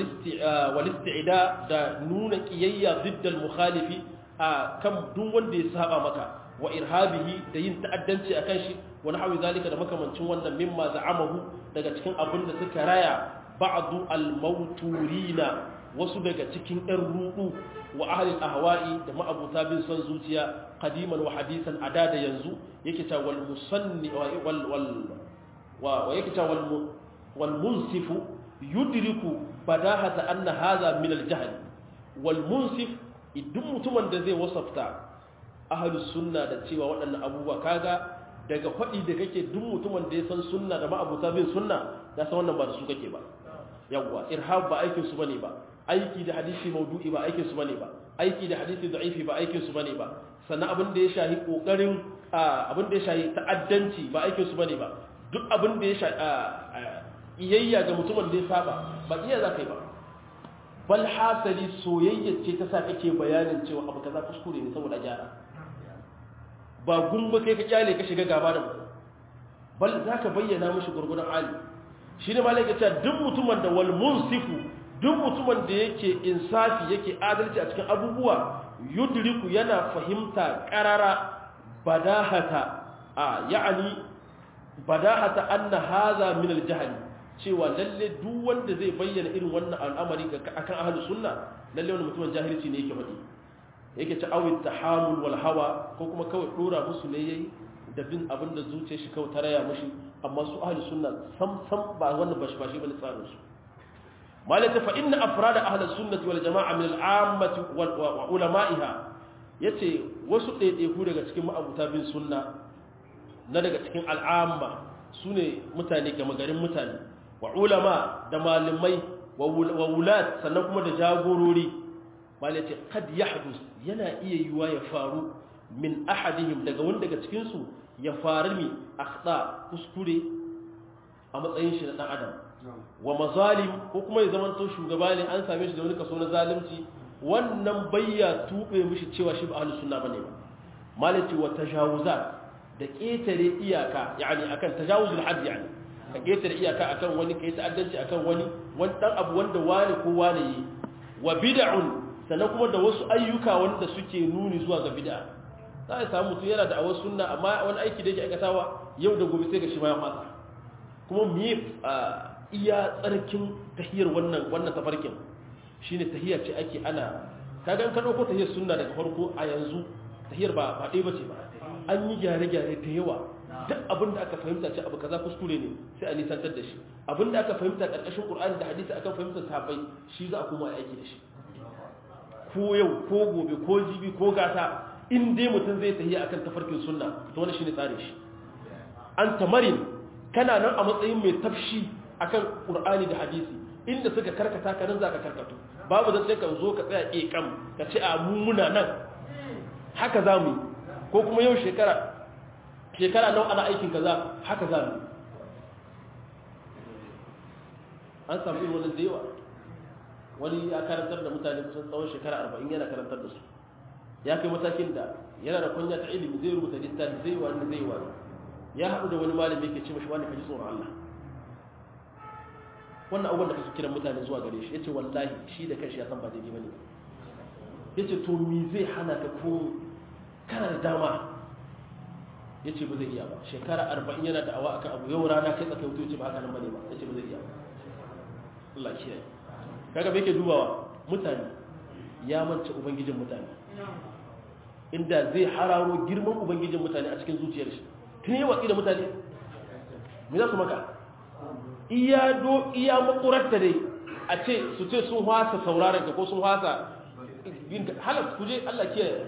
isti'da da nuna kiyayya ضد المخالف kan duk wanda ya saba maka wa irhabihi da yin ta'addanci akan shi wa nahwi zalika da makamancin wannan mimma za'amahu daga cikin abin da suka raya ba'du al-mawturina wasu daga cikin ɗan ruɗu wa ahlil ahwa'i da ma'abuta bin son zuciya qadiman wa hadisan ada da yanzu yake ta wal musanni wal wal wa yake ta wal wal munsifu yudriku badahata anna hadha min al-jahl wal munsif idan mutumin da zai wasafta ahlus sunna da cewa waɗannan abubuwa kaga daga faɗi da kake duk mutumin da ya san sunna da ma'abuta bin sunna ya san wannan ba da su kake ba yawwa irhab ba aikin su bane ba aiki da hadisi maudu'i ba aikin su bane ba aiki da hadisi da'ifi ba aikin su bane ba sannan abin da ya shahi kokarin abin da ya shahi ta'addanci ba aikin su bane ba duk abin da ya shahi iyayya ga mutumin da ya saba ba iya za kai ba bal hasali soyayya ce ta sa kake bayanin cewa abu kaza kuskure ne saboda gyara ba gumba kai ka kyale ka shiga gaba da mutum bal zaka bayyana mishi gurgurdan ali shine malaka cewa duk mutumin da wal munsifu duk mutumin da yake insafi yake adalci a cikin abubuwa yudriku yana fahimta qarara badahata a yani badahata anna hadha min al-jahl cewa lalle duk wanda zai bayyana irin wannan al'amari ga akan ahlus sunna lalle wannan mutumin jahilci ne yake faɗi yake ta awit tahamul wal hawa ko kuma kawai dora musu ne yayi da bin abin da zuciyar shi kawai taraya mushi amma su ahlus sunna sam sam ba wannan bashi bashi bane tsarin su malaka fa inna afrada ahlus sunnati wal jamaa min al ammati wa ulama'iha yace wasu ɗaiɗaiku daga cikin ma'abuta bin sunna na daga cikin al'amma sune mutane ga magarin mutane wa ulama da malamai wa wulat sannan kuma da jagorori malaka kad yahdus yana iya yiwa ya faru min ahadihim daga wanda daga cikin su ya faru mi akhta kuskure a matsayin shi na dan adam wa mazalim ko kuma ya zama to shugaba ne an same shi da wani kaso na zalunci wannan bayya tube mishi cewa shi ba ahlus sunna bane ba malati wa tajawuzat da ketare iyaka yani akan tajawuzul hadd yani ka ketare iyaka akan wani kai ta'addanci akan wani wani dan abu wanda wani ko wani yi wa bid'un sannan kuma da wasu ayyuka wanda suke nuni zuwa ga bid'a za a samu mutum yana da awar sunna amma wani aiki da yake aikatawa yau da gobe sai ga shi ma ya fasa kuma me iya tsarkin tahiyar wannan wannan tafarkin shine tahiyar ce ake ana kaga ka dauko tahiyar sunna daga farko a yanzu tahiyar ba ba dai bace ba an yi gyare-gyare da yawa duk abin da aka fahimta ce abu kaza kuskure ne sai a nisantar da shi abin da aka fahimta karkashin Qur'ani da hadisi aka fahimta sahabbai shi za a kuma aiki da shi ko yau ko gobe ko jibi ko gata in dai mutum zai tahiya akan tafarkin sunna to wannan shine tsare shi an tamarin kana nan a matsayin mai tafshi akan Qur'ani da hadisi inda suka karkata ka nan zaka karkato babu da sai ka zo ka tsaya ekam ka ce a mu muna nan haka zamu ko kuma yau shekara shekara nawa ana aikin kaza haka zamu an samu irin wannan da yawa wani ya karantar da mutane kusan tsawon shekara arba'in yana karantar da su ya kai matakin da yana da kunya ta ilimi zai rubuta littafi zai wani zai wani ya haɗu da wani malami yake ce mashi wani kaji tsoron Allah wannan abubuwan da kake kiran mutane zuwa gare shi yace wallahi shi da kanshi ya san ba daidai bane yace to me zai hana ka ko kana da dama yace ba zai iya ba shekara arba'in yana da awa akan abu yau rana kai tsaka wuce yace ba haka nan bane ba yace ba zai iya ba Allah kiyaye kaga me yake dubawa mutane ya mance ubangijin mutane inda zai hararo girman ubangijin mutane a cikin zuciyar shi tun yi watsi da mutane me za su maka iya do iya makurarta dai a ce su ce sun hwasa sauraron ka ko sun hwasa halar kuje Allah kiyaye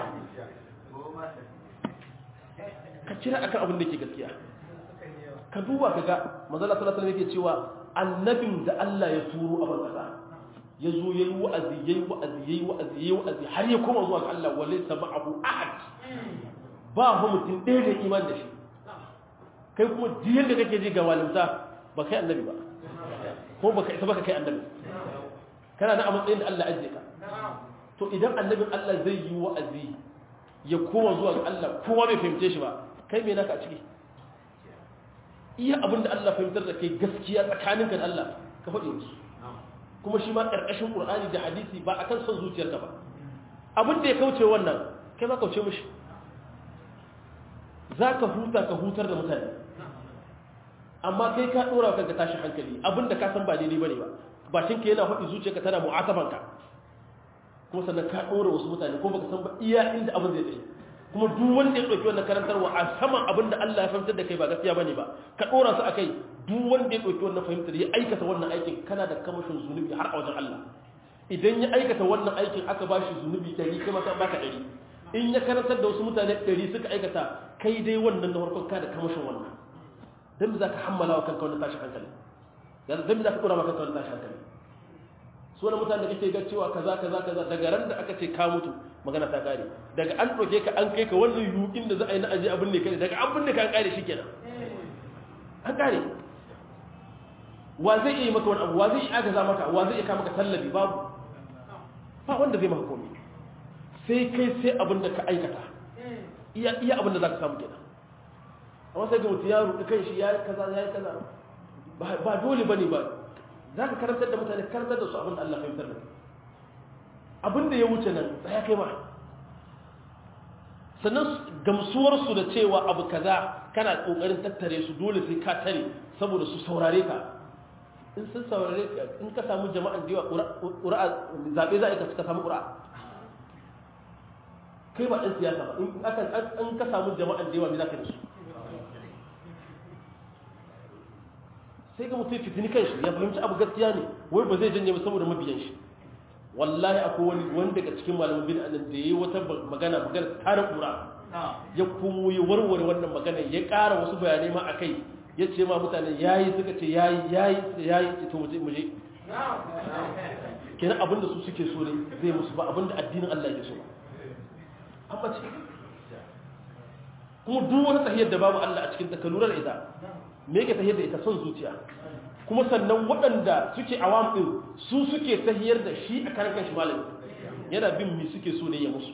ka cira akan abin da ke gaskiya ka duba ka ga manzala sallallahu alaihi yake cewa annabin da Allah ya turo a ban kasa ya zo yayi wa'azi yayi wa'azi yayi wa'azi yayi wa'azi har ya koma zuwa ga Allah walaysa ma'ahu ahad ba hu mutum ɗaya da iman da shi kai kuma diyar da kake ji ga walimta ba kai annabi ba ko ba kai sabaka kai annabi kana da a matsayin da Allah ajiye ka to idan annabin Allah zai yi wa'azi ya koma zuwa ga Allah kowa bai fahimce shi ba kai me naka a ciki iya abinda Allah fahimtar da kai gaskiya tsakaninka da Allah ka faɗi musu kuma shi ma ƙarƙashin Qur'ani da hadisi ba akan son zuciyarka ba abin da ya kauce wannan kai ma kauce mishi zaka huta ka hutar da mutane amma kai ka dora kanka tashi hankali abinda ka san ba daidai bane ba bakin ka yana faɗi zuciyarka tana mu'ataban ka kuma sannan ka dora wasu mutane kuma baka san ba iya inda abin zai tsaye kuma duk wanda ya dauki wannan karantarwa a saman abinda Allah ya fahimtar da kai ba gaskiya bane ba ka dora su akai duk wanda ya dauki wannan fahimtar ya aikata wannan aikin kana da kamashin zunubi har a wajen Allah idan ya aikata wannan aikin aka bashi zunubi ɗari kuma ka baka ɗari in ya karantar da wasu mutane ɗari suka aikata kai dai wannan na farkon ka da kamashin wannan dan za ka hammala wa kanka wannan tashi hankali yanzu dan za ka dora maka kanka wannan tashi hankali su wani mutane da kake ga cewa kaza kaza kaza daga ran da aka ce ka mutu magana ta kare daga an doke ka an kai ka wannan yukin da za a yi na aje abin ne kai daga abin ne ka an kare shikenan an kare wa zai yi maka wani abu wa zai yi agaza maka wa zai yi ka maka tallabi babu ba wanda zai maka komai sai kai sai abin da ka aikata iya iya abin da za ka samu kenan amma sai ga mutum ya ruɗi kan shi ya yi kaza ya yi kaza ba dole ba ne ba za ka karantar da mutane karantar da su abin da Allah fahimtar da abin da ya wuce nan ya kai ma sannan gamsuwarsu da cewa abu kaza kana ƙoƙarin tattare su dole sai ka tare saboda su saurare ka in sun saurare ka in ka samu jama'an da yawa ƙura'a zaɓe za a yi ka samu ƙura'a kai ba ɗan siyasa ba in ka samu jama'an da yawa me za ka yi su sai ga mutum fitini kan shi ya fahimci abu gaskiya ne wai ba zai janye ba saboda mabiyan shi wallahi akwai wani wani daga cikin malamin bin annan da yayi wata magana magana tare kura ya kuma yi warware wannan magana ya ƙara wasu bayanai ma akai ya ce ma mutane yayi suka ce yayi yayi yayi to muje muje kenan abinda su suke so ne zai musu ba abinda addinin Allah yake so ba amma ce kuma duk wani tahiyar da babu Allah a cikin ta ka lura da ita me yake tahiyar da ita son zuciya kuma sannan waɗanda suke awam ɗin su suke tahiyar da shi a karan kanshi malami yana bin mi suke so ne ya musu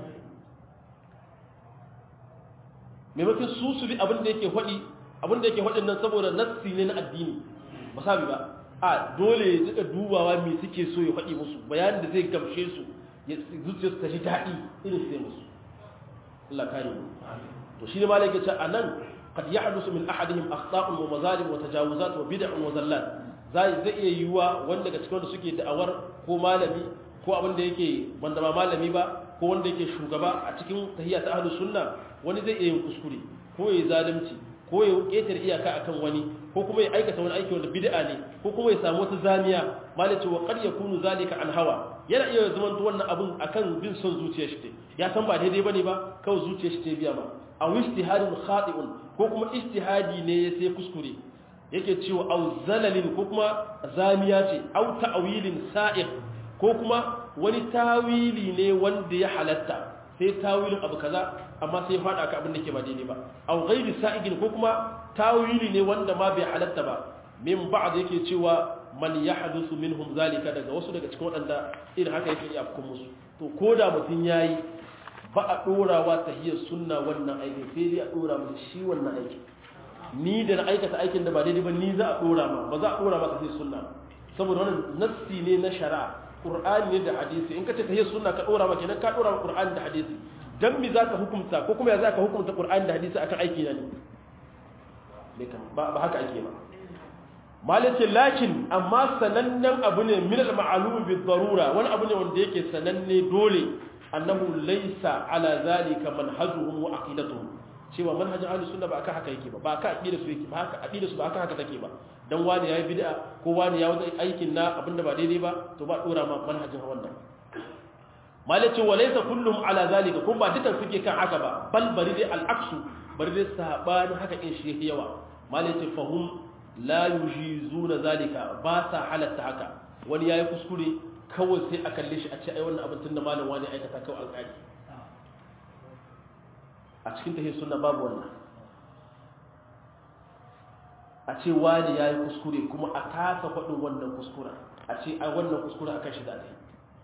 maimakon su su bi abin da yake faɗi abin da yake faɗin nan saboda nassi ne na addini ba sabi ba a dole ya duka dubawa mi suke so ya faɗi musu bayanin da zai gamshe su ya zuciya su ta ji daɗi irin su musu Allah kare mu to shi ne malaka ce a nan قد يحدث من أحدهم أخطاء ومظالم وتجاوزات وبدع وزلات زي زي يوا wanda daga cikin wanda suke da'awar ko malami ko abin da yake wanda ba malami ba ko wanda yake shugaba a cikin tahiyya ta ahlus sunna wani zai iya yin kuskure ko ya zalunci ko ya ketar iyaka akan wani ko kuma ya aikata wani aiki wanda bid'a ne ko kuma ya samu wata zamiya malaci wa qad yakunu zalika an hawa yana iya zaman wannan abun akan bin son zuciyar shi ya san ba daidai bane ba kawai zuciyar shi ta biya ba aw ijtihadun khati'un ko kuma ijtihadi ne ya sai kuskure yake cewa aw zalalin ko kuma zamiya ce aw ta'wilin sa'ir ko kuma wani tawili ne wanda ya halatta sai tawilin abu kaza amma sai fada ka abin da ke ba daidai ba aw ghairi sa'igin ko kuma tawili ne wanda ma bai halatta ba min ba'd yake cewa man yahdusu minhum zalika daga wasu daga cikin wadanda irin haka yake iya afkun musu to koda mutun yayi ba a ɗorawa tahiyar sunna wannan aikin sai dai a ɗora mu shi wannan aikin ni da na aikata aikin da ba daidai ba ni za a ɗora ma ba za a ɗora ma tahiyar sunna saboda wannan nassi ne na shari'a qur'ani ne da hadisi in ka ce tahiyar sunna ka ɗora ma kenan ka ɗora ma qur'ani da hadisi dan me zaka hukunta ko kuma ya zaka hukunta qur'ani da hadisi akan aiki na ne ba ba haka ake ba malikin lakin amma sanannen abu ne min al-ma'lum bi darura wani abu ne wanda yake sananne dole annahu laysa ala zalika manhajuhum wa aqidatuhum cewa manhajin ahlus sunna ba aka haka yake ba ba aka aqida su yake ba haka aqida su ba aka haka take ba dan wani yayi bid'a ko wani ya wani aikin na abinda ba daidai ba to ba dora ma manhajin wannan malaci wa laysa kullum ala zalika kun ba dukan suke kan haka ba bal bari dai al-aksu bari dai sabanin haka in shi yawa malaci fahum la yujizuna zalika ba sa halatta haka wani yayi kuskure kawai sai a kalle shi a ce ai wannan abin tunda malam wani aikata kawai alƙali a cikin tahiyar sunna babu wannan a ce wani yayi kuskure kuma a kasa faɗin wannan kuskura a ce ai wannan kuskura akan shi da ta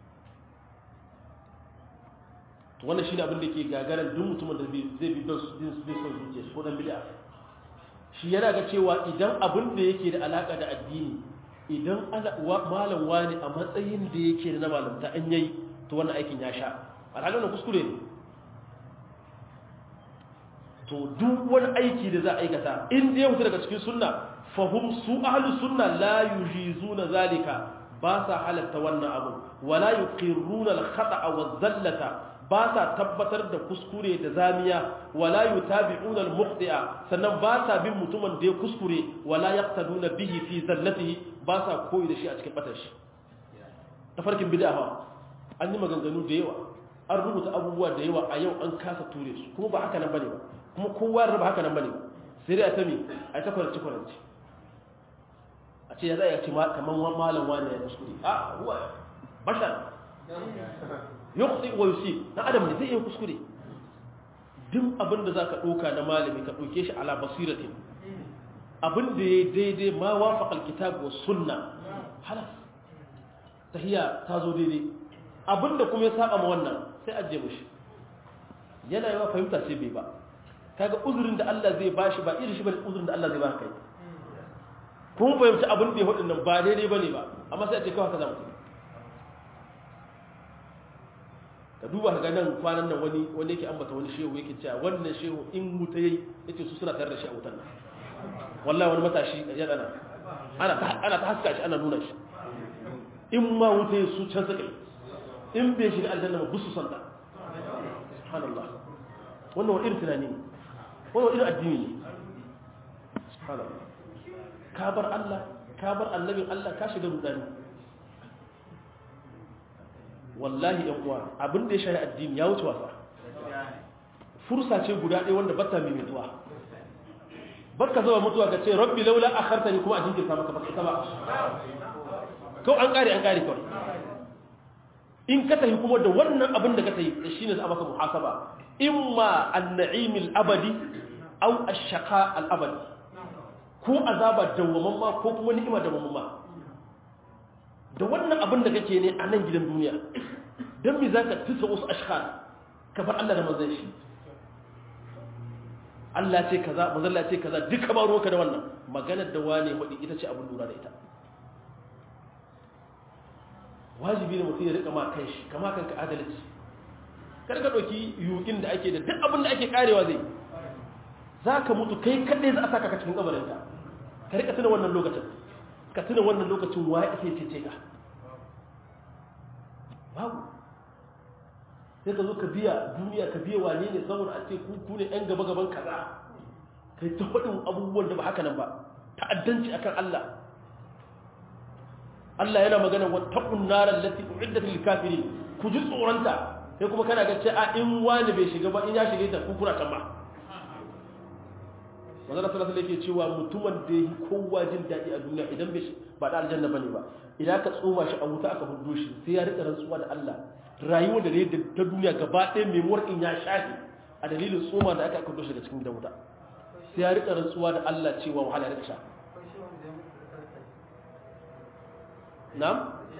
to wannan shine abin da ke gagarar duk mutumin da zai bi don son zuciya ko dan bid'a shi yana ga cewa idan abin da yake da alaka da addini idan malam wani a matsayin da yake na malamta an yayi to wannan aikin ya sha alhalin kuskure ne to duk wani aiki da za a aikata in da ya fita daga cikin sunna fahum su ahlus sunna la yujizuna zalika ba sa halatta wannan abu wala yuqirruna al-khata'a waz-zallata ba sa tabbatar da kuskure da zamiya wala yutabi'una al-mukhti'a sannan ba sa bin mutumin da ya kuskure wala yaqtaduna bihi fi zallatihi ba sa koyi da shi a cikin batar shi tafarkin bid'a an yi maganganu da yawa an rubuta abubuwa da yawa a yau an kasa ture su kuma ba haka nan bane ba kuma kowa raba haka nan bane ba sai dai a ta mi a ta kwarci kwarci a ce ya za a ce kamar malam wani ya kuskure a huwa bashar yukhti wa yusib na adam ne zai yi kuskure duk abin da zaka doka na malami ka doke shi ala basiratin abin da ya daidai ma wafaqa alkitab was sunna halas tahiya ta zo daidai abin da kuma ya saba ma wannan sai aje mushi yana yawa fahimta sai bai ba kaga uzurin da Allah zai bashi ba irin shi bane uzurin da Allah zai baka kai kun fahimci abin da ya hudin nan ba daidai bane ba amma sai a ce kawai ka zama ka duba ka ga nan kwanan nan wani wani yake ambata wani shehu yake cewa wannan shehu in wuta yayi yace su suna tare da shi a wutan nan wallahi wani matashi ya dana ana ta ana ta haska shi ana nuna shi in ma wuta yayi su can suka yi in bai shiga aljanna ba busu santa subhanallah wannan wani irin tunani ne wannan wani irin addini ne subhanallah ka bar Allah ka bar annabin Allah ka shiga rudani wallahi ɗan uwa abin da ya shari addini ya wuce wasa fursa ce guda ɗaya wanda bata mai mutuwa barka zama mutuwa ka ce rabbi laula akhartani kuma a jinkirta maka baka ita ba kawai an kare an kare kawai in ka tafi kuma da wannan abin da ka tafi da shine za a maka muhasaba imma an-na'im al-abadi aw ash-shaqa al-abadi ko azaba dawwamamma ko kuma ni'ima dawwamamma da wannan abin da kake ne a nan gidan duniya don mi za ka tusa wasu ashkar ka bar Allah da manzan shi Allah ce kaza manzan ce kaza duka ba ruwanka da wannan maganar da wane waɗi ita ce abin lura da ita wajibi ne mutum ya rika ma kan shi kama kanka adalci kar ka ɗauki yukin da ake da duk abin da ake karewa zai za ka mutu kai kaɗai za a saka ka cikin kabarinka ka rika tuna wannan lokacin ka tuna wannan lokacin wa ya ce ce ka babu sai ka zo ka biya duniya ka biya wane ne saboda a ce ku ne ɗan gaba-gaban kaza kai ta faɗin abubuwan da ba haka nan ba ta'addanci akan Allah Allah yana magana wa taqun naral lati uiddat lil kafirin ku ji tsoronta sai kuma kana ga ce a in wani bai shiga ba in ya shiga ta ku kuna can ma manzon sallallahu alaihi yake cewa mutumin da yi kowa jin daɗi a duniya idan bai ba da aljanna bane ba idan ka tsoma shi a wuta aka hudo shi sai ya rika rantsuwa da Allah rayuwar da ne ta duniya gaba ɗaya mai murkin ya shafi a dalilin tsoma da aka aka hudo shi daga cikin gidan wuta sai ya rika rantsuwa da Allah cewa wahala ya rika sha na'am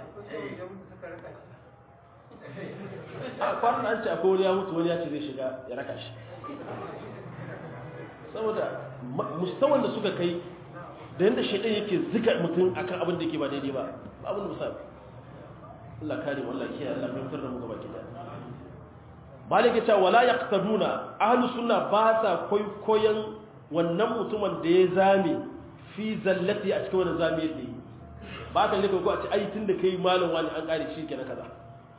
a kwanan an ce akwai wani ya mutu wani ya ce zai shiga ya raka shi saboda mustawan da suka kai da yadda shaidan yake zika mutum akan abin da yake ba daidai ba ba abin da musa Allah kare Allah kiyaye Allah mai fitar da mu gaba ki da malik ya ce wala yaqtaduna ahlus sunna ba sa koyon wannan mutumin da ya zame fi zallati a cikin wannan zame yadda yi ba ka leka ko a ce ai tunda kai malam wani an kare shi kenan kaza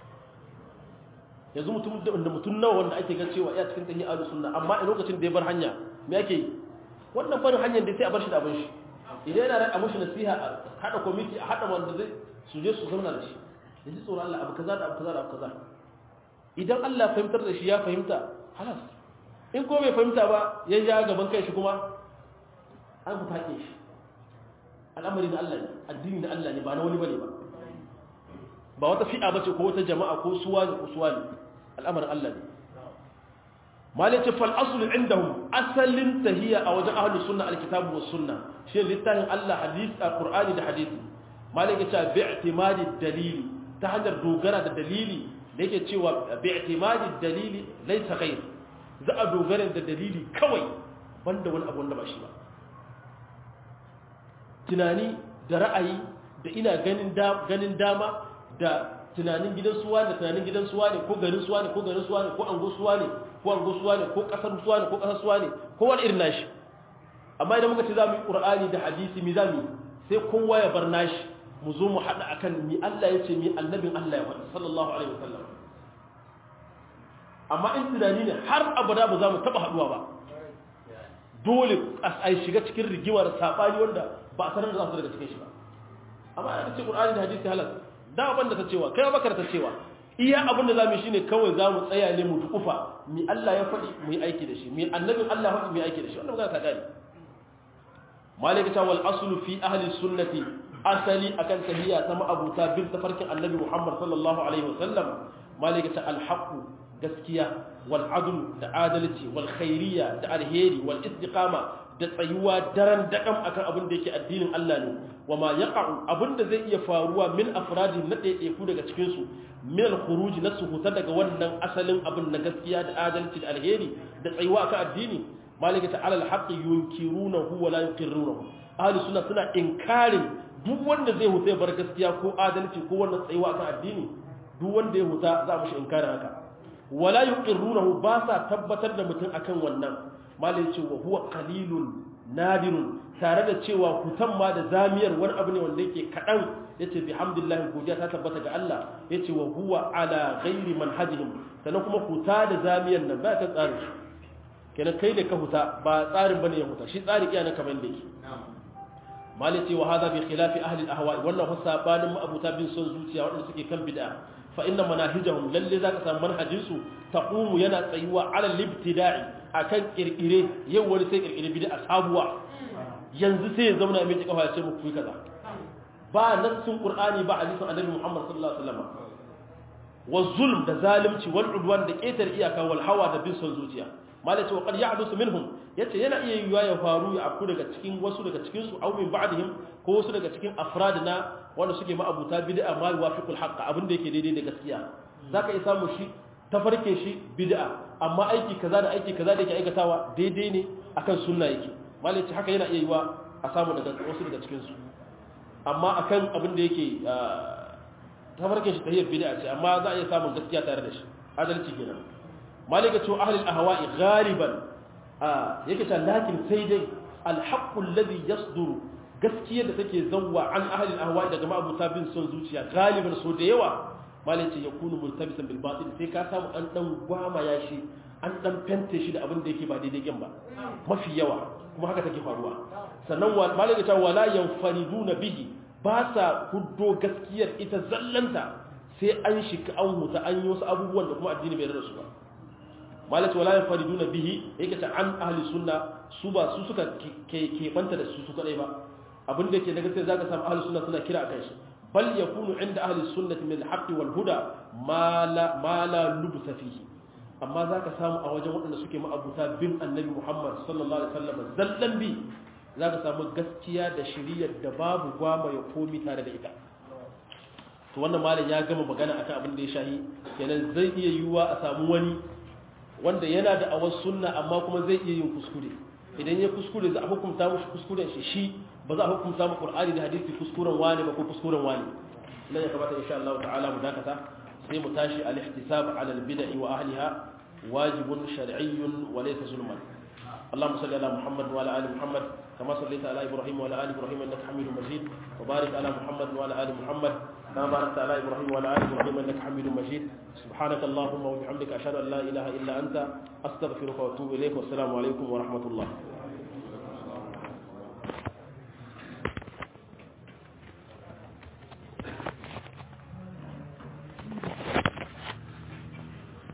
yanzu mutum da mutum nawa wanda ake ga cewa ya cikin tahi ahlus sunna amma a lokacin da ya bar hanya me yake yi wannan barin hanyar da sai a bar shi da abin shi idan yana raka mushi nasiha a hada committee a hada wanda zai su je su zauna da shi yaji tsoron Allah abu kaza da abu kaza da abu kaza idan Allah fahimtar da shi ya fahimta halas in ko bai fahimta ba ya ja gaban kai shi kuma an ku take shi al'amari na Allah ne addini na Allah ne ba na wani bane ba ba wata fi'a bace ko wata jama'a ko suwa ne ko suwa ne al'amarin Allah ne malaci fal aslu indahum asalin tahiyya a wajen ahlus sunna alkitabu was sunna shi littafin Allah hadith alqur'ani da hadisi malaki ta bi'timadi dalili ta hanyar dogara da dalili da yake cewa bi'timadi dalili laysa ghayr za a dogara da dalili kawai banda wani abu wanda ba shi ba tunani da ra'ayi da ina ganin da ganin dama da tunanin gidan suwa da tunanin gidan suwa ne ko garin suwa ne ko garin suwa ne ko ango suwa ne ko ango suwa ne ko kasar suwa ne ko kasar suwa ne ko wani irin nashi amma idan muka ce za mu yi qur'ani da hadisi mi za mu sai kowa ya bar nashi mu zo mu hada akan mi Allah ya ce mi annabin Allah ya faɗi sallallahu alaihi wasallam amma in tunani ne har abada ba za mu taba haduwa ba dole a shiga cikin rigimar sabani wanda ba a sanar da za su daga cikin shi ba amma a ce qur'ani da hadisi halal da abin da ta cewa kai bakar ta cewa iya abin da zamu yi shine kawai zamu tsaya ne mu dukufa mi Allah ya faɗi mu yi aiki da shi mi annabin Allah ya faɗi mu yi aiki da shi wannan magana ta gani malaka ta wal aslu fi ahli sunnati asali akan tahiyya ta ma'abuta bin tafarkin annabi Muhammad sallallahu alaihi wasallam malaka ta al haqq gaskiya wal adl da adalci wal khairiyya da alheri wal istiqama da tsayuwa daren daƙam akan abin da yake addinin Allah ne wa ma yaqa'u abin da zai iya faruwa min afradi na ɗaiɗaiku daga cikin su min al-khuruj na su huta daga wannan asalin abin na gaskiya da adalci da alheri da tsayuwa akan addini malika ta'ala al-haqq yunkirunahu wa la yuqirrunahu ahli sunna suna inkarin duk wanda zai huta ya bar gaskiya ko adalci ko wannan tsayuwa akan addini duk wanda ya huta za mu shi inkarin haka wala yuqirrunahu ba sa tabbatar da mutum akan wannan malai ce wa huwa qalilun nadirun tare da cewa hutan ma da zamiyar wani abu ne wanda yake kadan yace bihamdillah godiya ta tabbata ga Allah yace wa huwa ala ghairi manhajihim sannan kuma huta da zamiyar nan ba ta tsari kenan kai da ka huta ba tsarin bane ya huta shi tsari iya nan kamar da yake malai ce wa hada bi khilafi ahli al-ahwa wannan husabanin abuta bin son zuciya wanda suke kan bid'a fa inna manahijahum lalle zaka samu manhajinsu taqumu yana tsayuwa ala libtida'i akan kirkire yau wani sai kirkire bid'a sabuwa yanzu sai ya zauna mai kafa ya ce muku kaza ba nassun qur'ani ba hadisin annabi Muhammad sallallahu alaihi wasallam wa zulm da zalimci wal udwan da ketar iyaka wal hawa da bin son zuciya malaka wa qad ya'dusu minhum yace yana iya yiwa ya faru ya aku daga cikin wasu daga cikin su aw min ba'dihim ko wasu daga cikin afradina wanda suke ma'abuta bid'a ma yuwafiqul haqq abin da yake daidai da gaskiya zaka iya samu shi tafarke shi bid'a amma aiki kaza da aiki kaza da yake aikatawa daidai ne akan sunna yake malaka haka yana iya yiwa a samu daga wasu daga cikin su amma akan abin da yake tafarke shi tayyib bid'a ce amma za a iya samun gaskiya tare da shi adalci kenan malaka to ahli al-ahwa'i ghaliban yake ta lakin sai dai al-haqqu alladhi yasduru gaskiya da take zawwa an ahli al-ahwa'i daga ma'abuta bin son zuciya galiban so da yawa malaka ya kunu multabisan bil batil sai ka samu an dan gwama ya shi an dan fente shi da abin da yake ba daidai gen ba mafi yawa kuma haka take faruwa sannan malaka ta wala yanfariduna bihi ba sa huddo gaskiyar ita zallanta sai an shika an huta an yi wasu abubuwan da kuma addini bai rada su ba malaka wala yanfariduna bihi yake ta an ahli sunna su ba su suka ke banta da su su kadai ba abin da yake daga sai zaka samu ahli sunna suna kira akan shi bal yakunu inda ahli sunnati min al-haqq wal huda ma la ma la lubsa fihi amma zaka samu a wajen waɗanda suke ma'abuta bin annabi Muhammad sallallahu alaihi wasallam zallan bi zaka samu gaskiya da shiriyar da babu gwama ya komi tare da ita to wannan malam ya gama magana akan abin da ya shahi kenan zai iya yiwuwa a samu wani wanda yana da awar sunna amma kuma zai iya yin kuskure idan ya kuskure za a hukunta mushi kuskuren shi shi ba za a hukunta mu Qur'ani da hadisi kuskuren wani ba ko kuskuren wani nan ya kamata insha Allah ta'ala mu dakata sai mu tashi al-ihtisab 'ala al-bid'i wa ahliha wajibun shar'iyyun wa laysa zulman اللهم صل على محمد وعلى ال محمد كما صليت على ابراهيم وعلى ال ابراهيم انك حميد مجيد وبارك على محمد وعلى ال محمد كما باركت على ابراهيم وعلى ال ابراهيم انك حميد مجيد سبحانك اللهم وبحمدك اشهد ان لا اله الا انت استغفرك واتوب اليك والسلام عليكم ورحمه الله